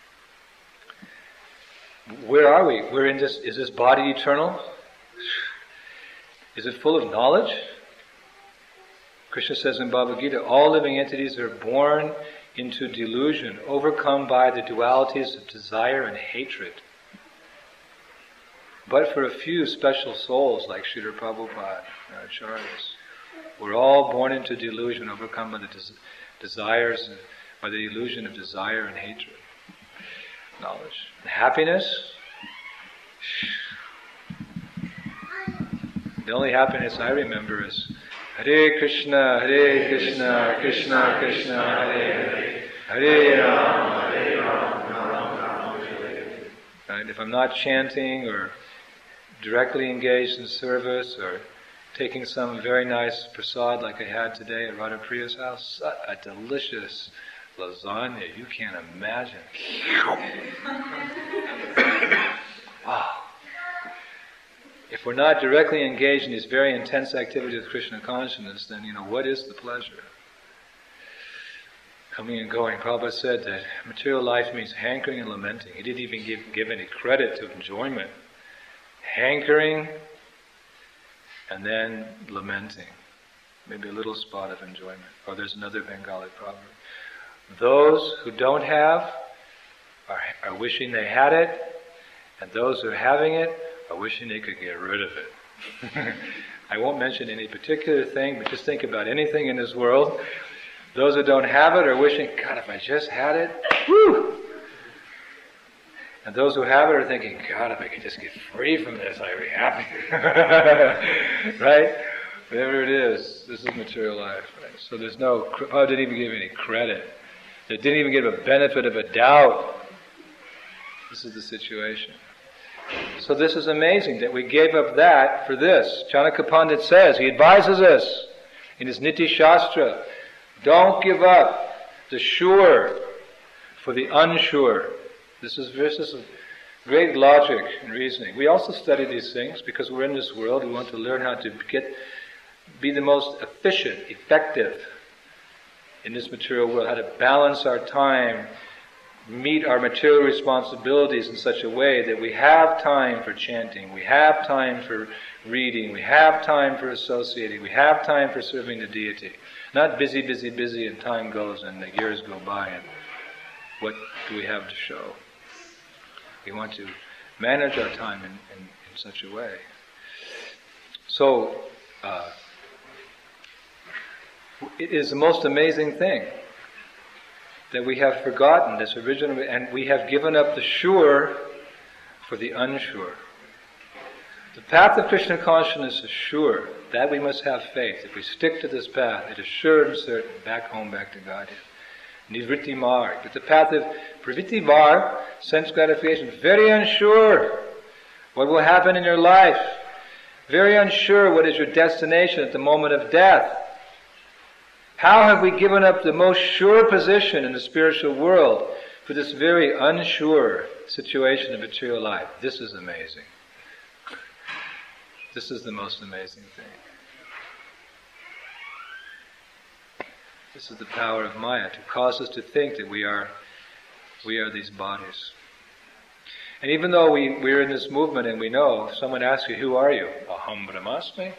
Where are we? We're in this, is this body eternal? Is it full of knowledge? Krishna says in Bhagavad Gita, all living entities are born into delusion, overcome by the dualities of desire and hatred. But for a few special souls like Srila Prabhupada and Acharyas, we're all born into delusion, overcome by the des- desires, by the illusion of desire and hatred. Knowledge. And happiness? The only happiness I remember is Hare Krishna, Hare Krishna, Krishna Krishna, Hare Hare, Hare Rama, Hare Rama, Rama Rama, Hare. Right? If I'm not chanting or directly engaged in service or taking some very nice prasad like I had today at Radha Priya's house, a delicious lasagna, you can't imagine. Wow. If we're not directly engaged in these very intense activities of Krishna consciousness, then, you know, what is the pleasure? Coming and going. Prabhupada said that material life means hankering and lamenting. He didn't even give, give any credit to enjoyment. Hankering and then lamenting. Maybe a little spot of enjoyment. Or there's another Bengali proverb. Those who don't have are, are wishing they had it, and those who are having it are wishing they could get rid of it. I won't mention any particular thing, but just think about anything in this world. Those who don't have it are wishing, God, if I just had it, woo! And those who have it are thinking, God, if I could just get free from this, I'd be happy. Right? Whatever it is, this is material life. Right? So there's no, Prabhupada didn't even give any credit. They didn't even give a benefit of a doubt. This is the situation. So this is amazing that we gave up that for this. Chanakya Pandit says, he advises us in his Niti Shastra, don't give up the sure for the unsure. This is, this is great logic and reasoning. We also study these things because we're in this world. We want to learn how to get, be the most efficient, effective in this material world, how to balance our time, meet our material responsibilities in such a way that we have time for chanting, we have time for reading, we have time for associating, we have time for serving the deity. Not busy, busy, busy, and time goes and the years go by, and what do we have to show? We want to manage our time in, in, in such a way. So, uh, it is the most amazing thing that we have forgotten this original, and we have given up the sure for the unsure. The path of Krishna consciousness is sure. That we must have faith. If we stick to this path, it is sure and certain, back home, back to Godhead. Nivritti marg. But the path of pravritti marg, sense gratification, very unsure what will happen in your life. Very unsure what is your destination at the moment of death. How have we given up the most sure position in the spiritual world for this very unsure situation of material life? This is amazing. This is the most amazing thing. This is the power of Maya, to cause us to think that we are we are these bodies. And even though we, we're in this movement and we know, if someone asks you, who are you? Aham Brahmasmi.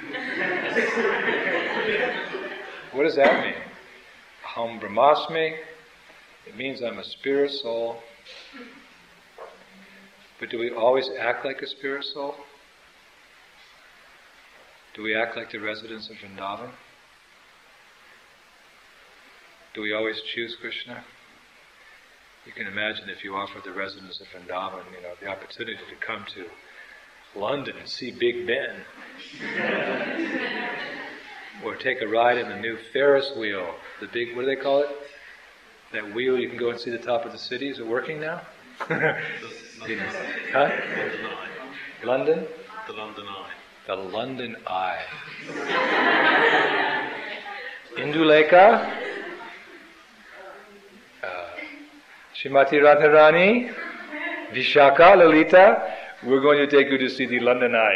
What does that mean? Aham Brahmasmi. It means I'm a spirit soul. But do we always act like a spirit soul? Do we act like the residents of Vrindavan? Do we always choose Krishna? You can imagine if you offer the residents of Vrindavan, you know, the opportunity to come to London and see Big Ben, or take a ride in the new Ferris wheel, the big, what do they call it? That wheel you can go and see the top of the city. Is it working now? Huh? London? The London Eye. The London Eye. Indulekha, uh, Shrimati Radharani, Vishaka, Lalita, we're going to take you to see the London Eye.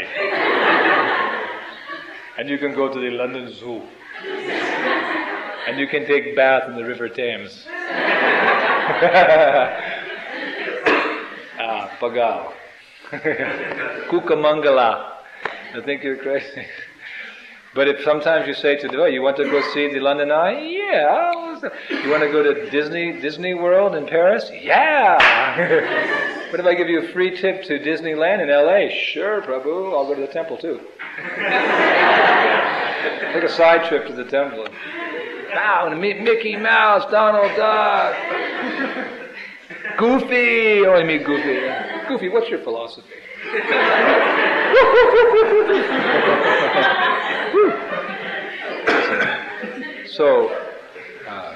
And you can go to the London Zoo. And you can take bath in the River Thames. ah, Pagal. Kukamangala. I think you're crazy. But if sometimes you say to the, oh, you want to go see the London Eye? Yeah. You want to go to Disney Disney World in Paris? Yeah. What if I give you a free tip to Disneyland in L A? Sure, Prabhu. I'll go to the temple too. Take a side trip to the temple. Wow, and meet Mickey Mouse, Donald Duck, Goofy. Oh, I meet Goofy. Goofy, what's your philosophy? So, uh,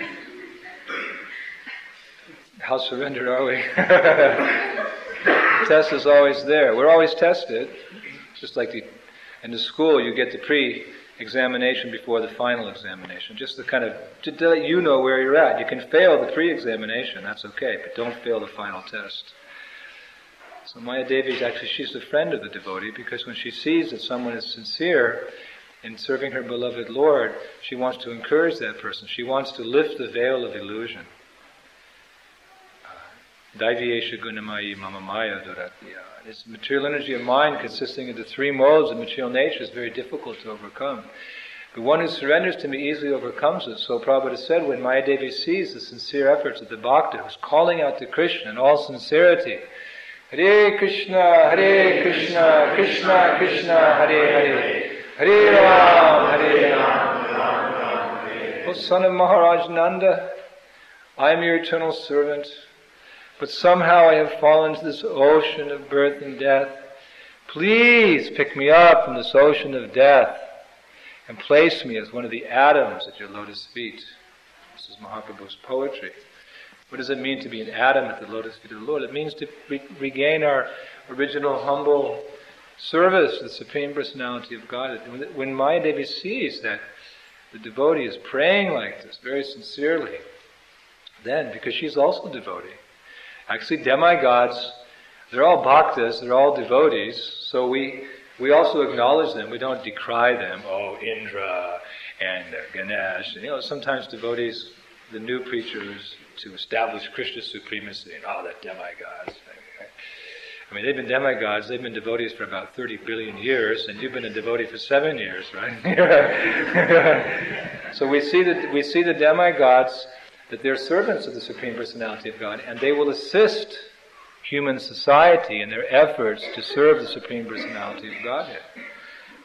how surrendered are we? The test is always there. We're always tested. Just like the, in the school, you get the pre-examination before the final examination. Just to kind of, to let you know where you're at. You can fail the pre-examination, that's okay, but don't fail the final test. So Maya Devi is actually, she's a friend of the devotee, because when she sees that someone is sincere in serving her beloved Lord, she wants to encourage that person. She wants to lift the veil of illusion. Daiviyesha gunamayi mama maya duratya. This material energy of mind, consisting of the three modes of material nature, is very difficult to overcome. The one who surrenders to me easily overcomes it. So Prabhupada said, when Maya Devi sees the sincere efforts of the Bhakta, who's calling out to Krishna in all sincerity, Hare Krishna, Hare Krishna, Krishna Krishna, Hare Hare, Hare Ram, Hare Ram, Ram Ram, Hare. O son of Maharaj Nanda, I am your eternal servant, but somehow I have fallen into this ocean of birth and death. Please pick me up from this ocean of death and place me as one of the atoms at your lotus feet. This is Mahaprabhu's poetry. What does it mean to be an atom at the lotus feet of the Lord? It means to re- regain our original humble service to the Supreme Personality of God. When, when Maya Devi sees that the devotee is praying like this, very sincerely, then, because she's also a devotee, actually demigods, they're all bhaktas, they're all devotees, so we we also acknowledge them, we don't decry them. Oh, Indra and uh, Ganesh, and, you know, sometimes devotees, the new preachers, to establish Krishna's supremacy, and oh, the demigods. I mean, they've been demigods, they've been devotees for about thirty billion years, and you've been a devotee for seven years, right? So we see that we see the demigods, that they're servants of the Supreme Personality of God, and they will assist human society in their efforts to serve the Supreme Personality of Godhead.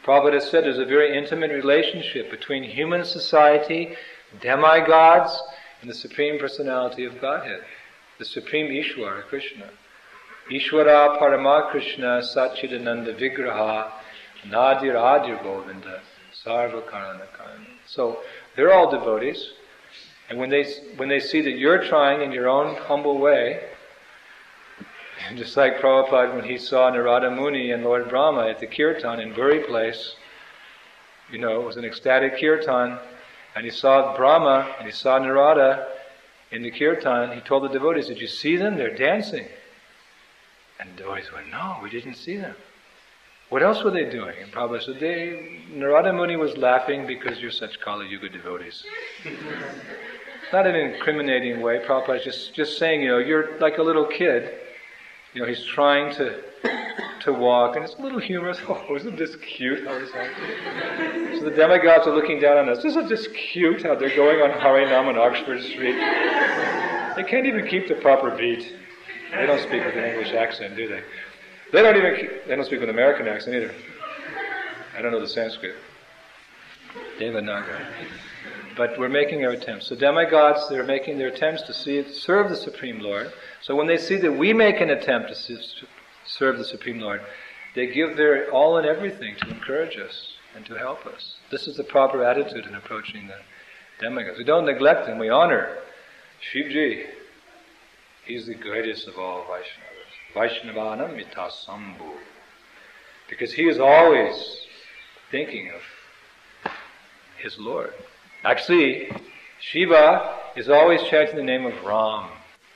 Prabhupada has said there's a very intimate relationship between human society, demigods, and the Supreme Personality of Godhead, the Supreme Ishvara, Krishna. Ishvara Parama Krishna Satchidananda Vigraha Nadir Adir Govinda Sarva Karana Karana. So they're all devotees, and when they when they see that you're trying in your own humble way, just like Prabhupada when he saw Narada Muni and Lord Brahma at the kirtan in Buri place, you know, it was an ecstatic kirtan, and he saw Brahma and he saw Narada in the kirtan, he told the devotees, "Did you see them? They're dancing." And the devotees went, "No, we didn't see them." "What else were they doing?" And Prabhupada said, they, Narada Muni was laughing because you're such Kali Yuga devotees. Not in an incriminating way. Prabhupada's just, just saying, you know, you're like a little kid. You know, he's trying to to walk, and it's a little humorous. "Oh, isn't this cute?" How is that? So the demigods are looking down on us. Isn't this cute how they're going on Harinam on Oxford Street? They can't even keep the proper beat. They don't speak with an English accent, do they? They don't even keep, they don't speak with an American accent either. I don't know the Sanskrit. Devanagari. But we're making our attempts. So demigods, they're making their attempts to see, serve the Supreme Lord. So when they see that we make an attempt to serve the Supreme Lord, they give their all and everything to encourage us and to help us. This is the proper attitude in approaching the demigods. We don't neglect them, we honor Shivji. He's the greatest of all Vaishnavas. Vaishnavanam mita sambhu. Because he is always thinking of his Lord. Actually, Shiva is always chanting the name of Ram.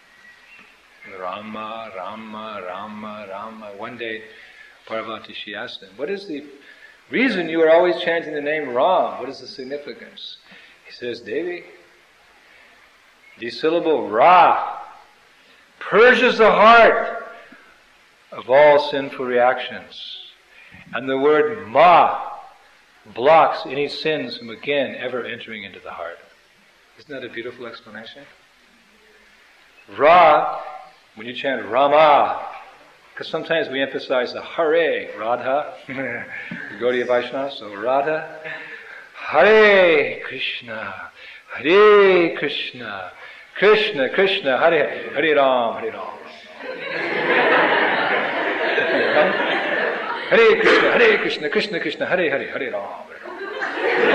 Rama, Rama, Rama, Rama. One day, Parvati, she asked him, "What is the reason you are always chanting the name Ram? What is the significance?" He says, "Devi, the syllable Ra purges the heart of all sinful reactions. And the word Ma blocks any sins from again ever entering into the heart." Isn't that a beautiful explanation? Ra, when you chant Rama, because sometimes we emphasize the Hare, Radha, the Gaudiya Vaishnava, so Radha, Hare Krishna, Hare Krishna, Krishna, Krishna, Hare, Hare Ram, Hare Ram. Hare Krishna, Hare Krishna, Krishna, Krishna, Hare Hare, Hare Ram, Hare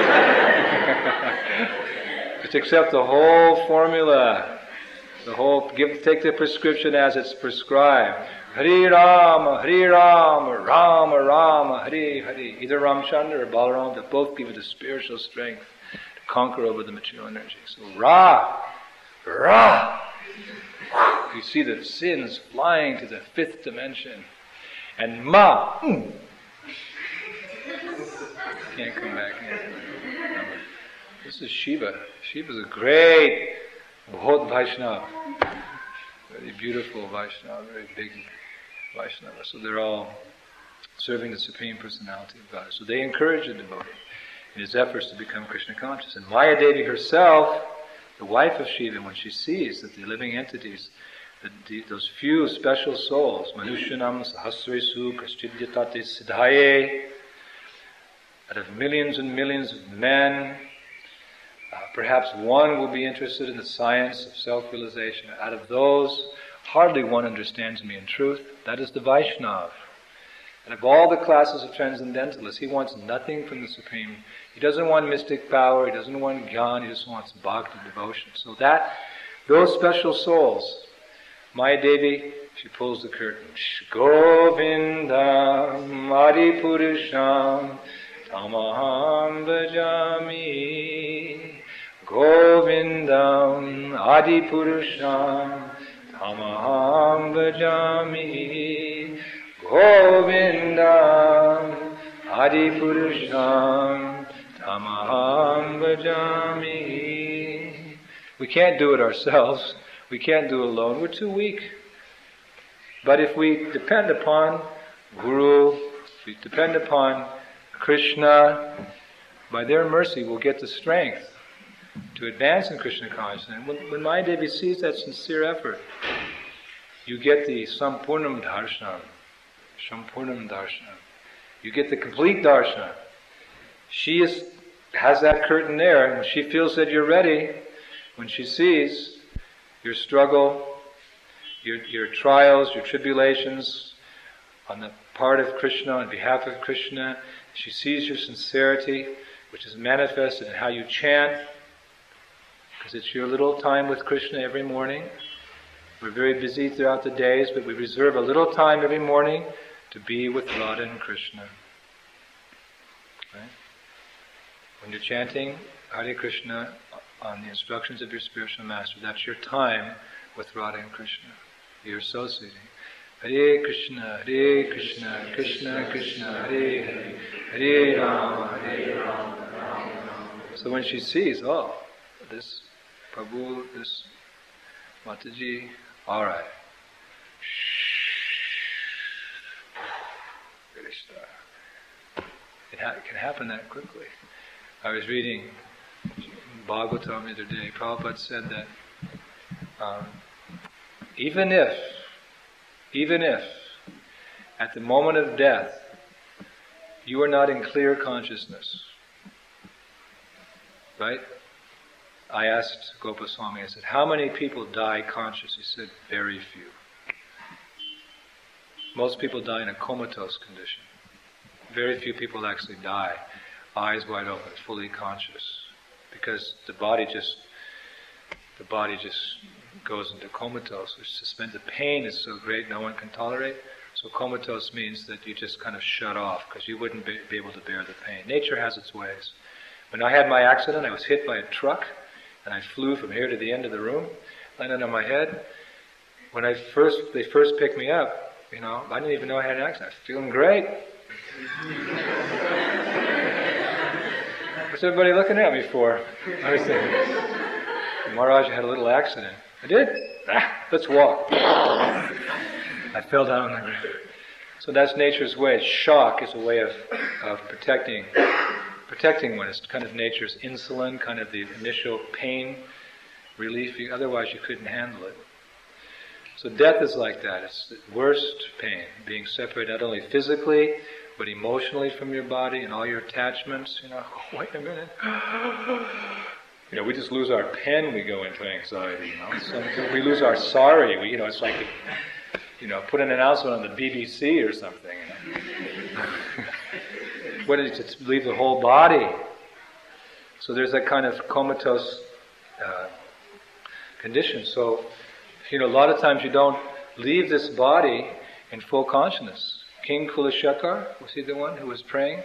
Ram. Just accept the whole formula, the whole, give, take the prescription as it's prescribed. Hare Rama, Hare Rama, Rama Rama, Hare Hare. Either Ramchandra or Balaram, that both give you the spiritual strength to conquer over the material energy. So Ra, Ra. You see the sins flying to the fifth dimension. And Ma, mm. Can't come back in. This is Shiva. Shiva is a great Bhot Vaishnava. Very beautiful Vaishnava, very big Vaishnava. So they're all serving the Supreme Personality of God. So they encourage the devotee in his efforts to become Krishna conscious. And Maya Devi herself, the wife of Shiva, when she sees that the living entities, the, the, those few special souls, Manushyanam Sahasresu Kaschidyatate Siddhaye, out of millions and millions of men, uh, perhaps one will be interested in the science of self-realization. Out of those, hardly one understands me in truth. That is the Vaishnava. And of all the classes of transcendentalists, he wants nothing from the Supreme. He doesn't want mystic power, he doesn't want jnana, he just wants bhakti, devotion. So that, those special souls, Maya Devi, she pulls the curtain. Govindam Adi Purusham Tamaham Bhajami. Govindam Adi Purusham Tamaham Bhajami. Govindam Adi Purusham Tamaham Bhajami. We can't do it ourselves. We can't do it alone. We're too weak. But if we depend upon Guru, if we depend upon Krishna, by their mercy we'll get the strength to advance in Krishna consciousness. And when, when Maya Devi sees that sincere effort, you get the Sampurnam Darshanam. Sampurnam Darshanam. You get the complete darshan. she is has that curtain there, and when she feels that you're ready, when she sees your struggle, your your trials, your tribulations on the part of Krishna, on behalf of Krishna, she sees your sincerity, which is manifested in how you chant, because it's your little time with Krishna every morning. We're very busy throughout the days, but we reserve a little time every morning to be with Radha and Krishna. Right? When you're chanting Hare Krishna on the instructions of your spiritual master, that's your time with Radha and Krishna. You're associating. Hare Krishna, Hare Krishna, Krishna Krishna, Hare Hare, Hare Rama, Hare Rama, Rama Rama. So when she sees, oh, this Prabhu, this Mataji, all right. It, ha- it can happen that quickly. I was reading Bhagavatam the other day. Prabhupada said that um, even if, even if, at the moment of death, you are not in clear consciousness, right? I asked Gopaswami, I said, how many people die conscious? He said, very few. Most people die in a comatose condition. Very few people actually die, eyes wide open, fully conscious. Because the body just, the body just goes into comatose, which suspends. The pain is so great no one can tolerate. So comatose means that you just kind of shut off, because you wouldn't be, be able to bear the pain. Nature has its ways. When I had my accident, I was hit by a truck, and I flew from here to the end of the room, landed on my head. When I first, they first picked me up, you know, I didn't even know I had an accident. I was feeling great. What's everybody looking at me for? I was thinking, Maharaj had a little accident. I did? Ah, let's walk. I fell down on the ground. So that's nature's way. Shock is a way of, of protecting protecting one. It's kind of nature's insulin, kind of the initial pain relief. You, otherwise you couldn't handle it. So death is like that. It's the worst pain, being separated not only physically, but emotionally from your body and all your attachments. You know, oh, wait a minute. You know, we just lose our pen, we go into anxiety. You know, so we lose our sorry. We, you know, it's like, you know, put an announcement on the B B C or something. You know. What is it? To leave the whole body. So there's that kind of comatose uh, condition. So, you know, a lot of times you don't leave this body in full consciousness. King Kulashekar, was he the one who was praying?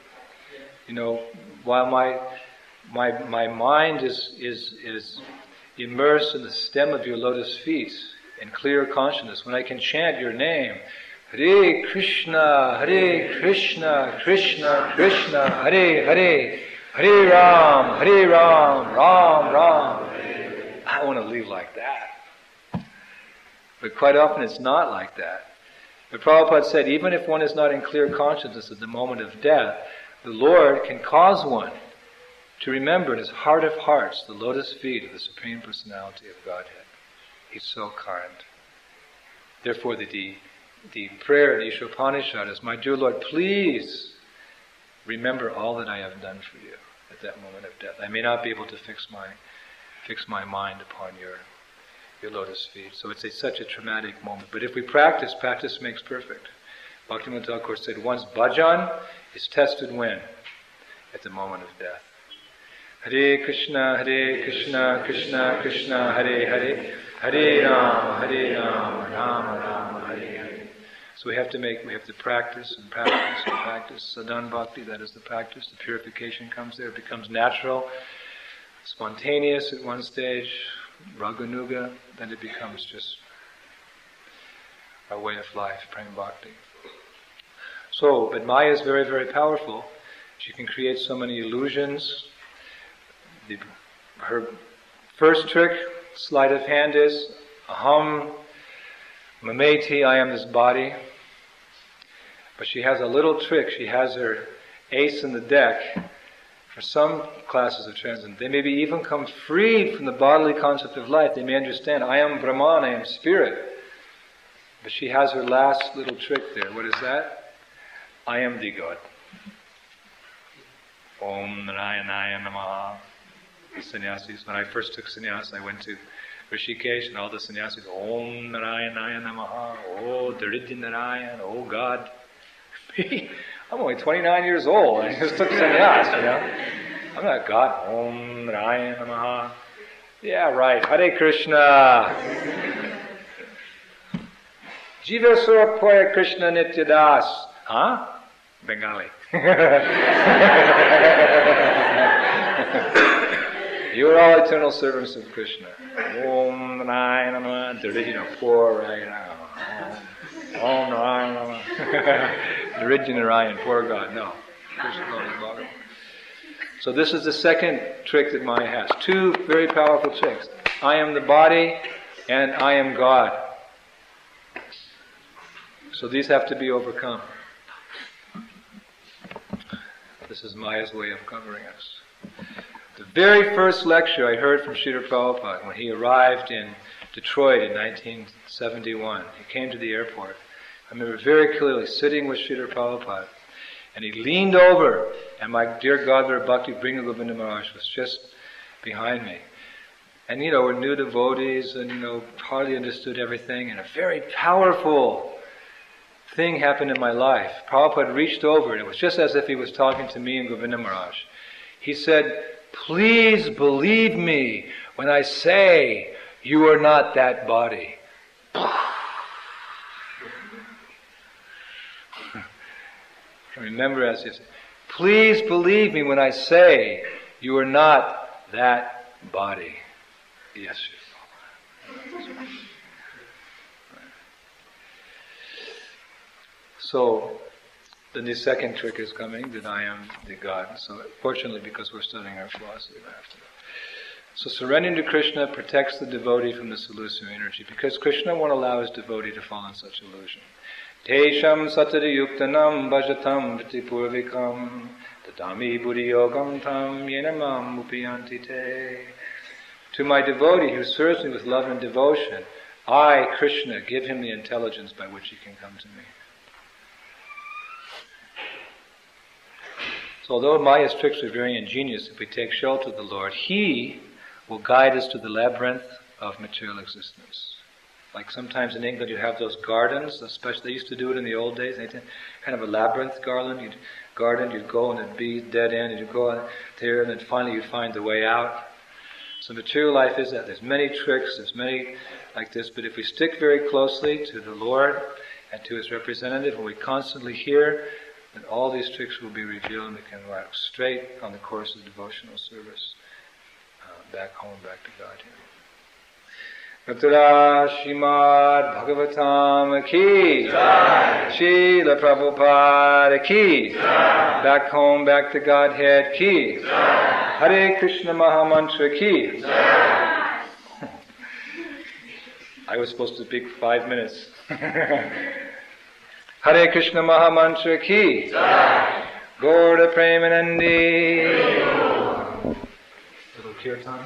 You know, while my my my mind is is is immersed in the stem of your lotus feet in clear consciousness, when I can chant your name, Hare Krishna, Hare Krishna, Krishna Krishna, Hare Hare, Hare Ram, Hare Ram, Ram Ram. I want to live like that. But quite often it's not like that. But Prabhupada said, even if one is not in clear consciousness at the moment of death, the Lord can cause one to remember in his heart of hearts the lotus feet of the Supreme Personality of Godhead. He's so kind. Therefore the, the, the prayer in Ishopanishad is, my dear Lord, please remember all that I have done for you at that moment of death. I may not be able to fix my fix my mind upon your your lotus feet. So it's a, such a traumatic moment. But if we practice, practice makes perfect. Bhaktivinoda Thakur said, once bhajan is tested when? At the moment of death. Hare Krishna, Hare Krishna, Krishna Krishna, Hare Hare, Hare Rama, Hare Rama, Rama Rama, Hare Hare. So we have to make, we have to practice and practice and practice. Sadhan Bhakti, that is the practice. The purification comes there. It becomes natural, spontaneous at one stage. Raganuga, then it becomes just our way of life, Prem Bhakti. So, but Maya is very, very powerful. She can create so many illusions. The, her first trick, sleight of hand is, aham mameti, I am this body. But she has a little trick. She has her ace in the deck. For some classes of transcendence, they may be even come freed from the bodily concept of life. They may understand, I am Brahman, I am spirit. But she has her last little trick there. What is that? I am the God. Om Narayanaya Namaha. The sannyasis, when I first took sannyas, I went to Rishikesh and all the sannyasis, Om Narayanaya Namaha, Oh Dharijya Narayan, oh God. I'm only twenty-nine years old, I just took sannyas, you know. I'm not God. Om Narayana Namaha. Yeah, right. Hare Krishna. Jiva Surapoya Krishna Nityadas. Huh? Bengali. You are all eternal servants of Krishna. Om Narayana Namaha. You know, poor right now. Om Narayana Namaha. Dharijya Narayan, poor God. No. Krishna is Bhagavan. So this is the second trick that Maya has. Two very powerful tricks. I am the body and I am God. So these have to be overcome. This is Maya's way of covering us. The very first lecture I heard from Srila Prabhupada when he arrived in Detroit in nineteen seventy-one. He came to the airport. I remember very clearly sitting with Srila Prabhupada. And he leaned over, and my dear Godbrother Bhakti Bringa Govinda Maharaj was just behind me. And you know, we're new devotees, and you know, hardly understood everything, and a very powerful thing happened in my life. Prabhupada reached over, and it was just as if he was talking to me and Govinda Maharaj. He said, "Please believe me when I say you are not that body." Remember as he said, "Please believe me when I say you are not that body." Yes. So, then the second trick is coming, that I am the God. So, fortunately, because we're studying our philosophy, we have to. So, surrendering to Krishna protects the devotee from this illusory energy, because Krishna won't allow his devotee to fall in such illusion. Tesham satari yuktanam bhajatam pratipurvikam tadami buddhiyogam tam yenamam upiyanti te. To my devotee who serves me with love and devotion, I, Krishna, give him the intelligence by which he can come to me. So although Maya's tricks are very ingenious, if we take shelter of the Lord, He will guide us to the labyrinth of material existence. Like sometimes in England you have those gardens, especially they used to do it in the old days, they kind of a labyrinth garden, you'd garden, you'd go and it'd be dead end, and you'd go there, and then finally you'd find the way out. So material life is that. There's many tricks, there's many like this, but if we stick very closely to the Lord and to His representative, and we constantly hear, then all these tricks will be revealed, and we can walk straight on the course of devotional service, uh, back home, back to God here. Mathura Srimad Bhagavatam ki Jai, Srila Prabhupada ki Jai, back home, back to Godhead ki Jai, Hare Krishna Mahamantra ki Jai. I was supposed to speak five minutes. Hare Krishna Mahamantra ki Jai, Gaura Premanandi. Little kirtan.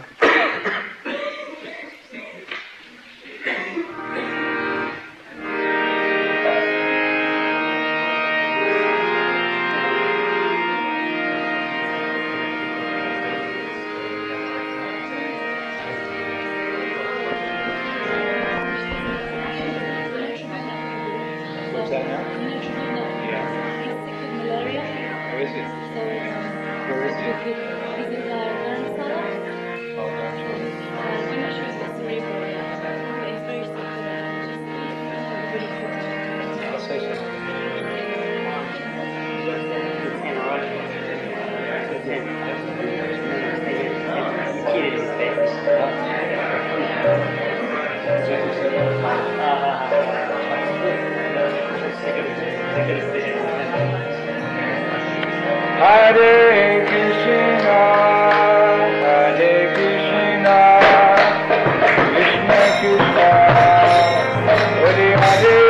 Hare Krishna, Hare Krishna, Krishna Krishna, Hare Hare,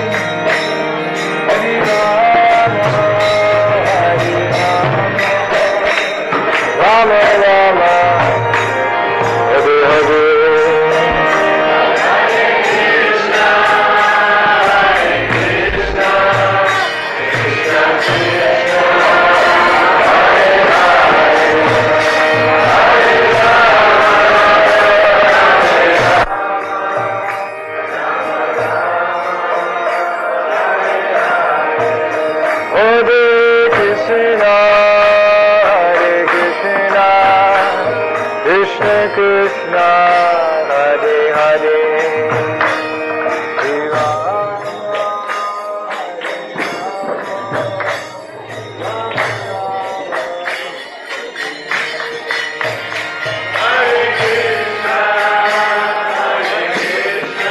Hare Rama, Hare Rama, Rama Rama, Hare Hare. Krishna, Krishna, Krishna, Krishna Krishna, Hare Hare, Hare Rama, Hare Krishna, Hare Krishna,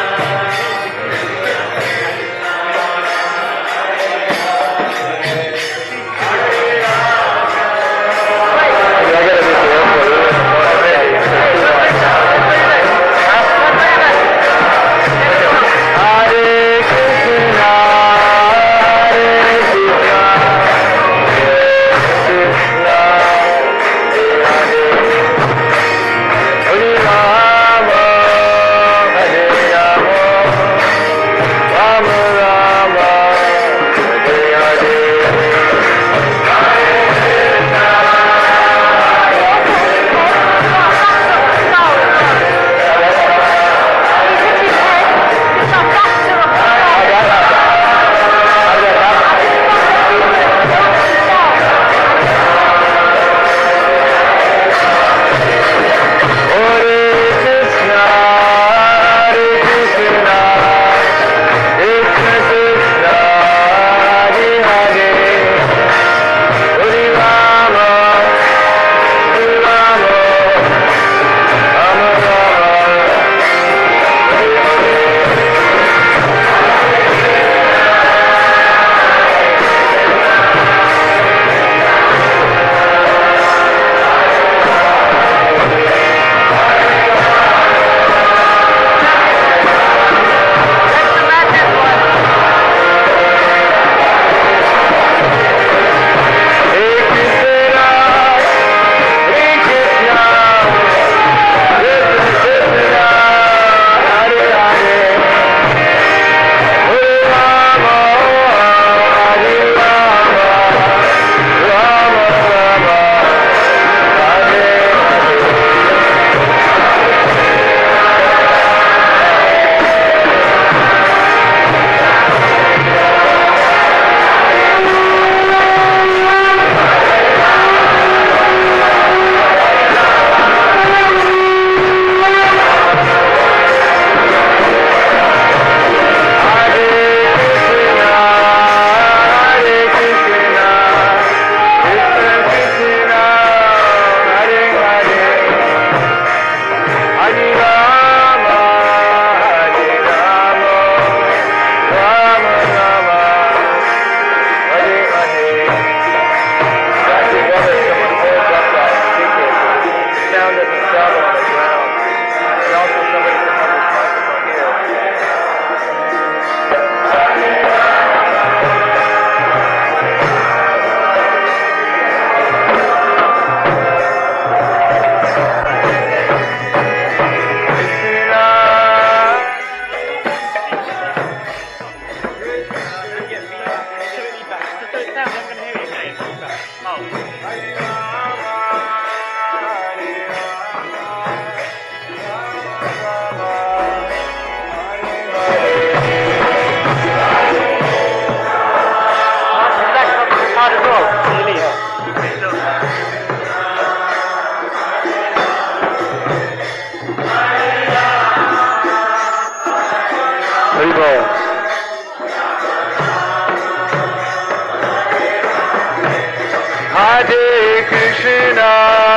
Hare Krishna,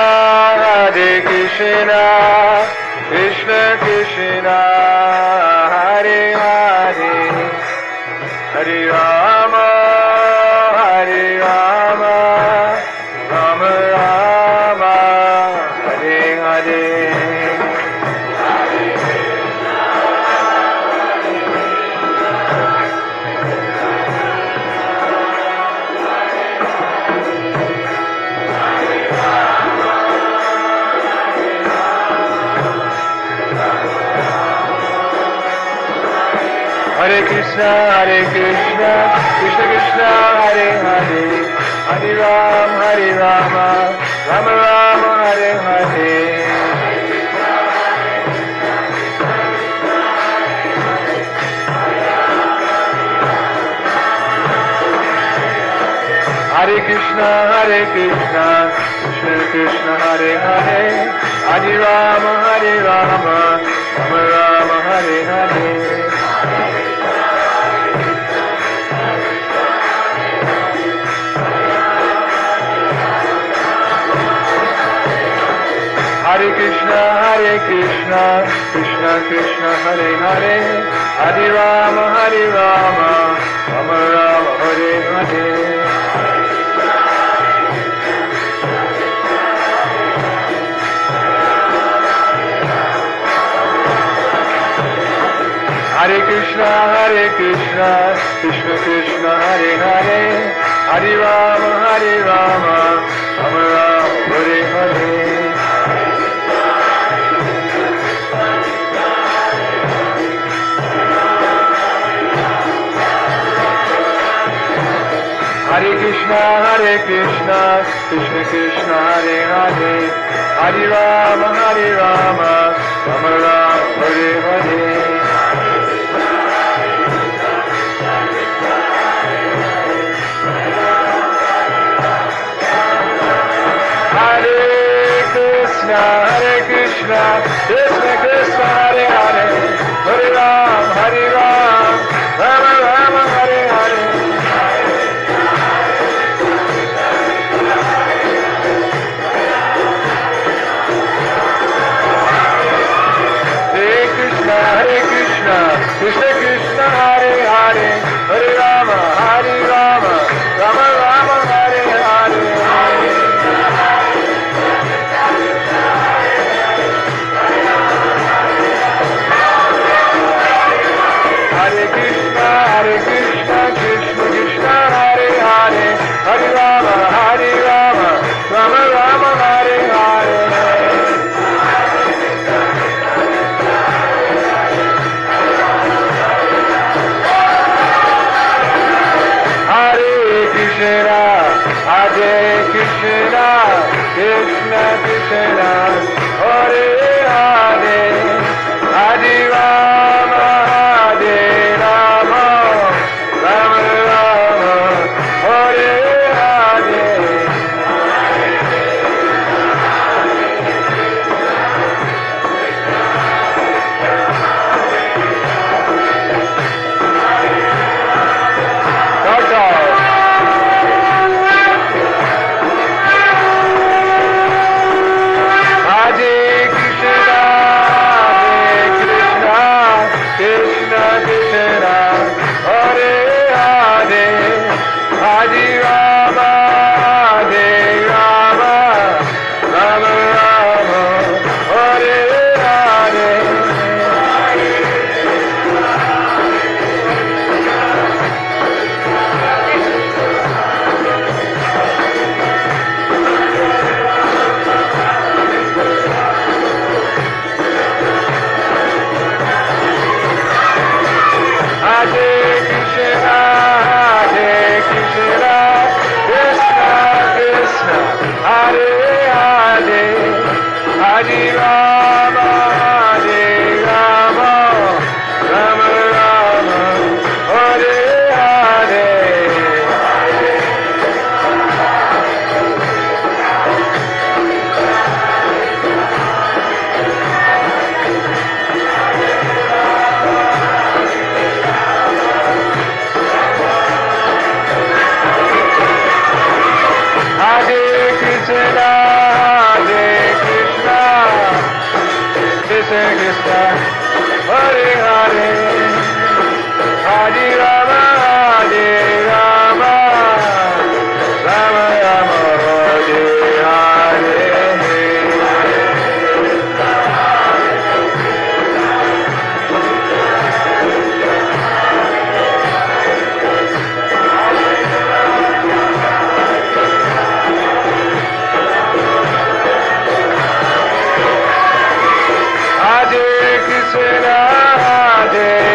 Hare Krishna, Krishna Krishna, Hare Hare, Hare Rama, Hare Rama, Rama Rama, Hare Hare. Hare Krishna, Hare Krishna, Krishna Krishna, Hare Hare, Hare Ram, Hare Rama, Rama Rama, Hare Hare. Hare Hare Krishna, Hare Krishna, Krishna Krishna, Hare Hare, Hare Rama, Hare Rama, Rama Rama, Hare Hare. Hare Krishna, Hare Krishna, Krishna Krishna, Hare Hare, Hare Rama, Hare Rama, Rama Rama, Hare Hare. Hare Krishna, Hare Krishna, Krishna Krishna, Hare Hare, Hare Rama, Hare Rama, Rama Rama, Hare Hare. Hare Krishna, Hare Krishna, Krishna Krishna, Hare Hare, Hare Rama, Hare Rama, Rama Rama, Hare Hare. Hare Krishna, Hare Krishna, Krishna Krishna, Hare Hare, Hare Ram, Hare Ram, Rama Rama, Hare Hare. Hare Krishna, Krishna Krishna, Hare Hare, Hare Rama, Hare Rama, Rama Rama, Hare Hare. Hare Krishna, Hare Krishna, Krishna Krishna, Hare Hare, Hare Rama, Hare Rama, Rama Rama, Hare Hare. Hare Krishna, Hare Krishna, Krishna Krishna, Hare Hare, Hare Rama, Hare Rama, Rama Rama, Hare Hare. Hare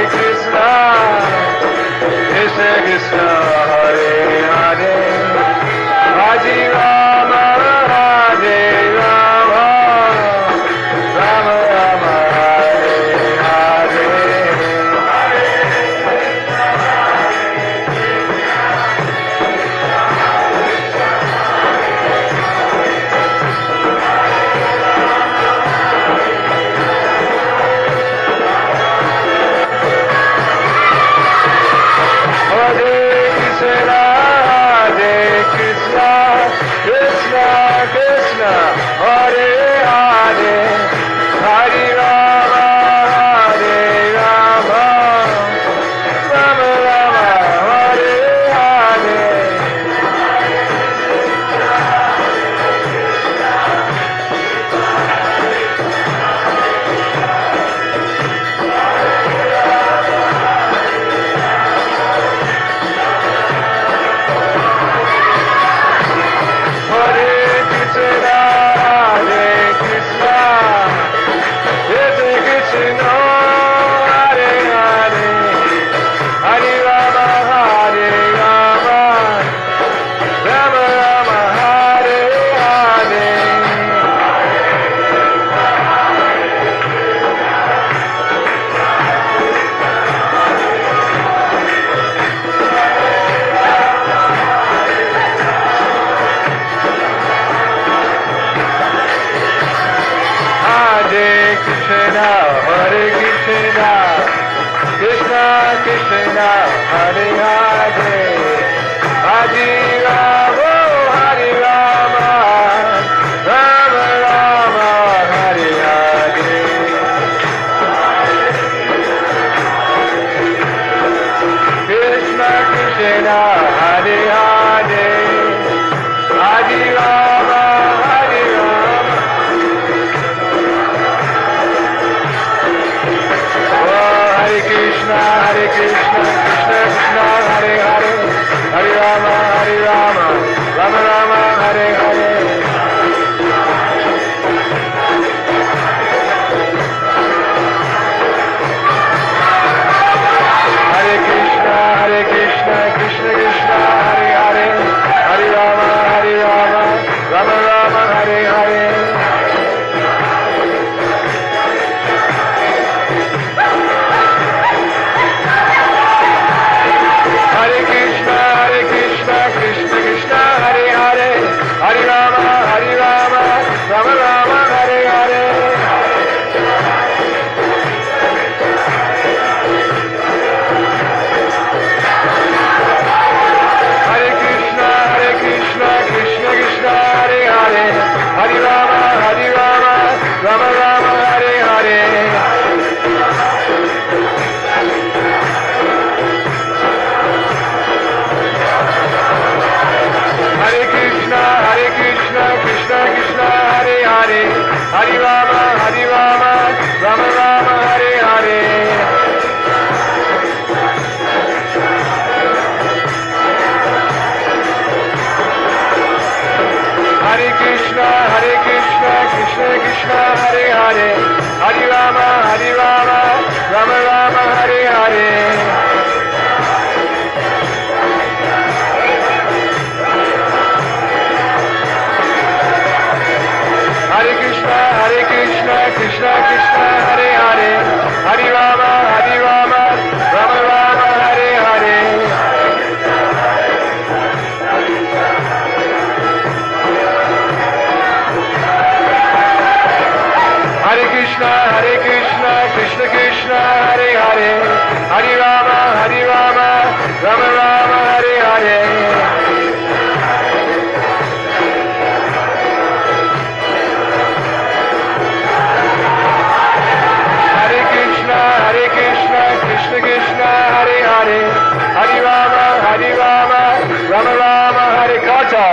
Krishna, Krishna Krishna, Hare Hare, Hare Rama, Hare Rama, Rama Rama, Hare Hare. Hare Krishna, Hare Krishna, Krishna Krishna, Hare Hare, Hare Rama, Hare Rama, Rama Rama, Hare Hare. Hare Krishna, Hare Krishna, Krishna Krishna, Hare Hare, Hare Rama, Hare Rama, Rama Rama, Hare Hare. Hare Krishna, Hare Krishna, Krishna Krishna, Hare Hare, Hare Rama, Hare Rama, Rama Rama, Hare Hare. Hare Krishna, Hare Krishna, Krishna Krishna, Hare Hare, Hare Rama, Hare Rama, Rama Rama, Hare Hare. Hare Krishna, Hare Krishna, Krishna Krishna, Hare Hare, Hare Rama, Hare Rama, Rama Rama, Hare Hare. Hare Krishna, Hare Krishna, Krishna Krishna, Hare Hare, Hare Rama, Hare Rama, Rama Rama, Hare Hare. Hare Krishna, Hare Krishna, Krishna Krishna, Hare Hare, Hare Rama, Hare Rama, Rama Rama, Hare Hare. Hare Krishna, Hare Krishna, Krishna Krishna, Hare Hare, Hare Rama, Hare Rama, Rama Rama, Hare Kata.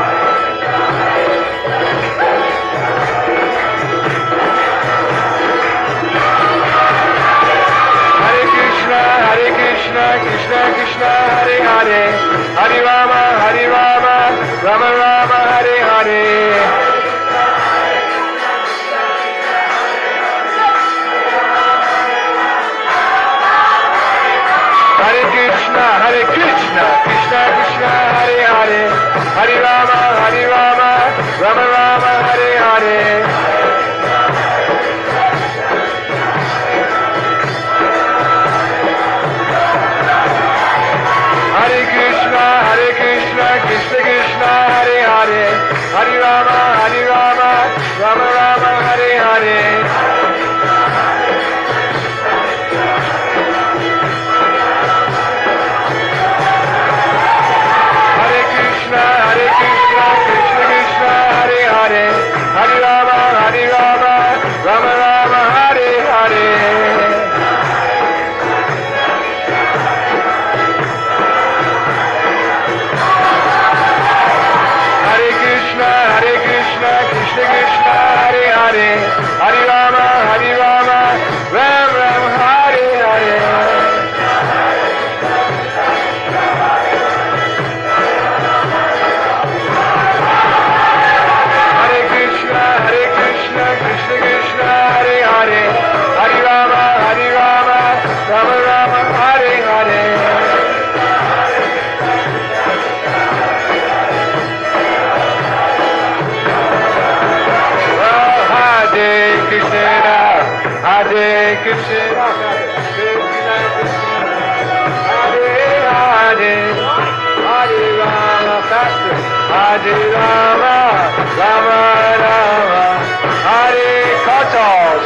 Hare Krishna, Hare Krishna, Krishna Krishna, Hare Hare, Hare Rama, Hare Rama, Rama Rama, Hare Hare. Hare Krishna, Hare Krishna, Krishna Krishna, Hare Hare, Hare Rama, Hare Rama, Rama Rama, Hare Hare. Hare Krishna, Hare Krishna, Krishna Krishna, Hare Hare, Hare Rama, Hare Rama, Rama Rama, Hare Hare. Hare Krishna, Hare Krishna, Krishna Krishna, Hare Hare, Hare Rama, Hare Rama, Rama Rama, Hare Hare. Hare Krishna, Hare Krishna, Krishna Krishna, Hare Hare, Hare Rama, Hare Rama, Ram Ram, Hare Hare. Hare Krishna, Hare Krishna, Krishna Krishna, Hare Hare, Hare Rama, Hare Rama, Rama Rama, Hare Hare. Hare Krishna, Hare Krishna, Krishna Krishna, Hare Hare, Hare Rama, faster, Hare Rama, Rama Rama, Hare Katos.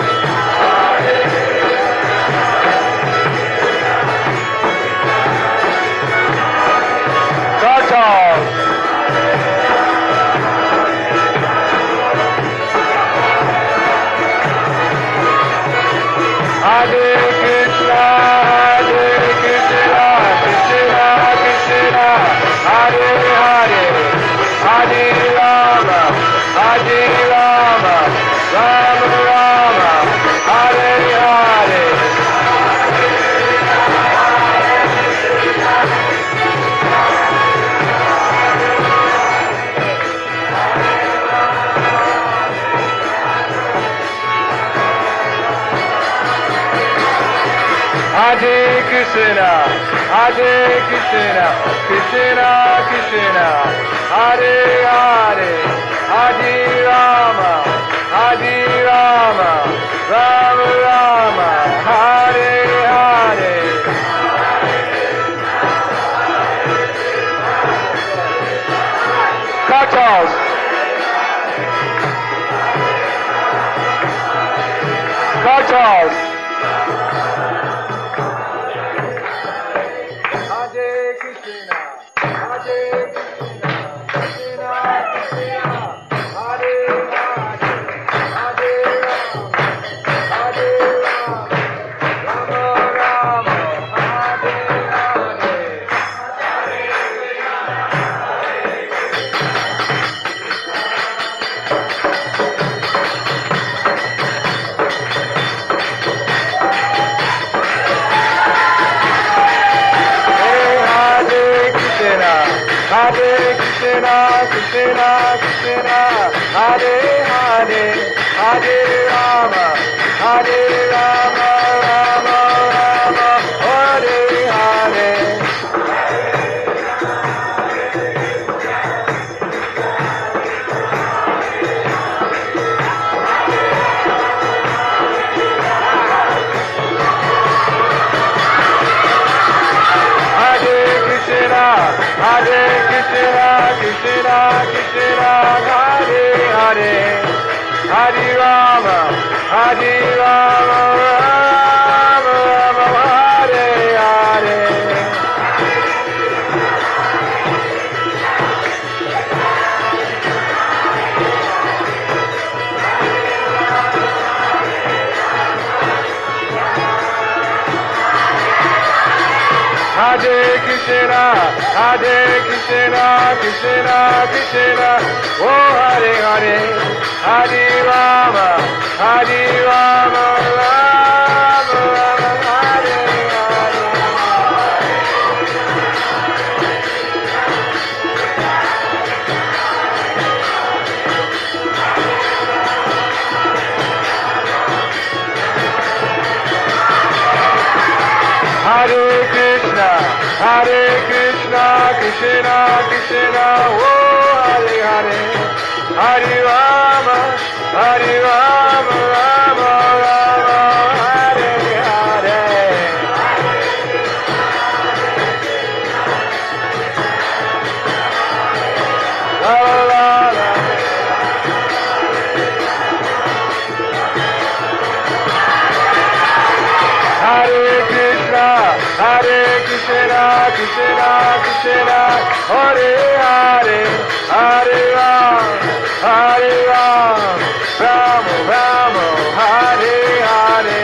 Katos. Hare Krishna, Hare Krishna, Krishna Krishna, Hare Hare, Hare Rama, Hare Rama, Rama Rama, Hare Hare. Hare Krishna, Hare Krishna, Krishna Krishna, Hare Hare, Hare Rama, Hare Rama, Rama Rama, Hare Hare. Cocktails. Cocktails. Hare Krishna, Hare Krishna, Krishna Krishna, Hare Hare, Hare Rama, Hare Rama, Rama Rama, Hare Hare. Hare Krishna, Krishna Krishna, Hare Hare, Hare Rama, Hare Rama, Rama Rama, Hare Hare. Hare Krishna, Hare Krishna, Krishna Krishna, Hare Hare, Hare Rama, Hare Rama, Rama Rama, Hare Hare. Hare Krishna, Hare Krishna, Krishna Krishna, Oh Hare Hare, Hare Rama, Hare Rama, Rama Rama, Hare Hare. Hare Krishna, Hare Krishna, Krishna Krishna, Oh Hare Hare, Hare Rama, Hare Rama, Rama Rama, Hare Hare. La la la la. Hare Krishna, Hare Krishna, Krishna Krishna, Hare Hare, Hare Rama, Hare Rama, Rama Rama, Hare Hare.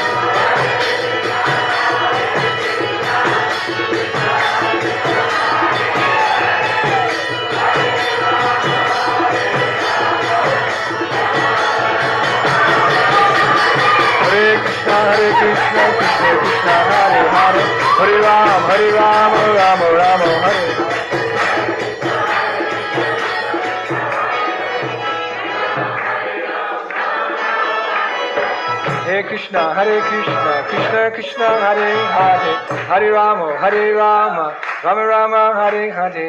Hare Krishna, Hare Krishna, Krishna Krishna, Hare Hare, Hare Rama, Hare Rama, Rama Rama, Hare Hare. Hare Krishna, Hare Krishna, Krishna Krishna, Hare Hare, Hare Rama, Hare Rama, Rama Rama, Hare Hare.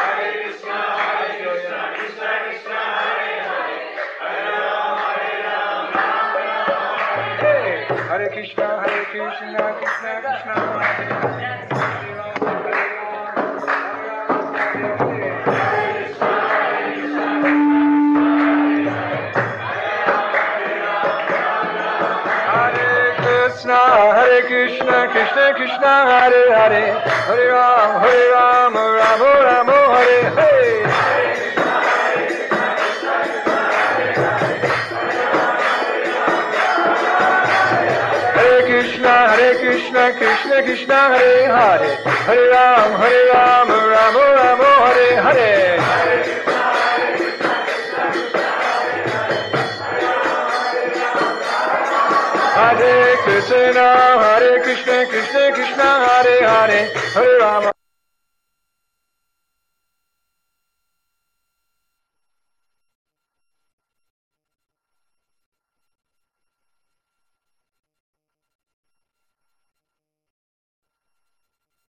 Hare Krishna, Hare Krishna, Krishna Krishna, Hare Hare, Hare Rama, Hare Rama, Hare Krishna, Krishna Krishna, Hare Hare, Hare Rama, Hare Rama, Rama Rama, Hare Hare. Hare Krishna, Hare Krishna, Krishna Krishna, Hare Hare, Hare Rama, Hare Rama, Rama Rama, Hare Hare. Hare Krishna, Hare Krishna, Krishna Krishna, Hare Hare, Hare Rama.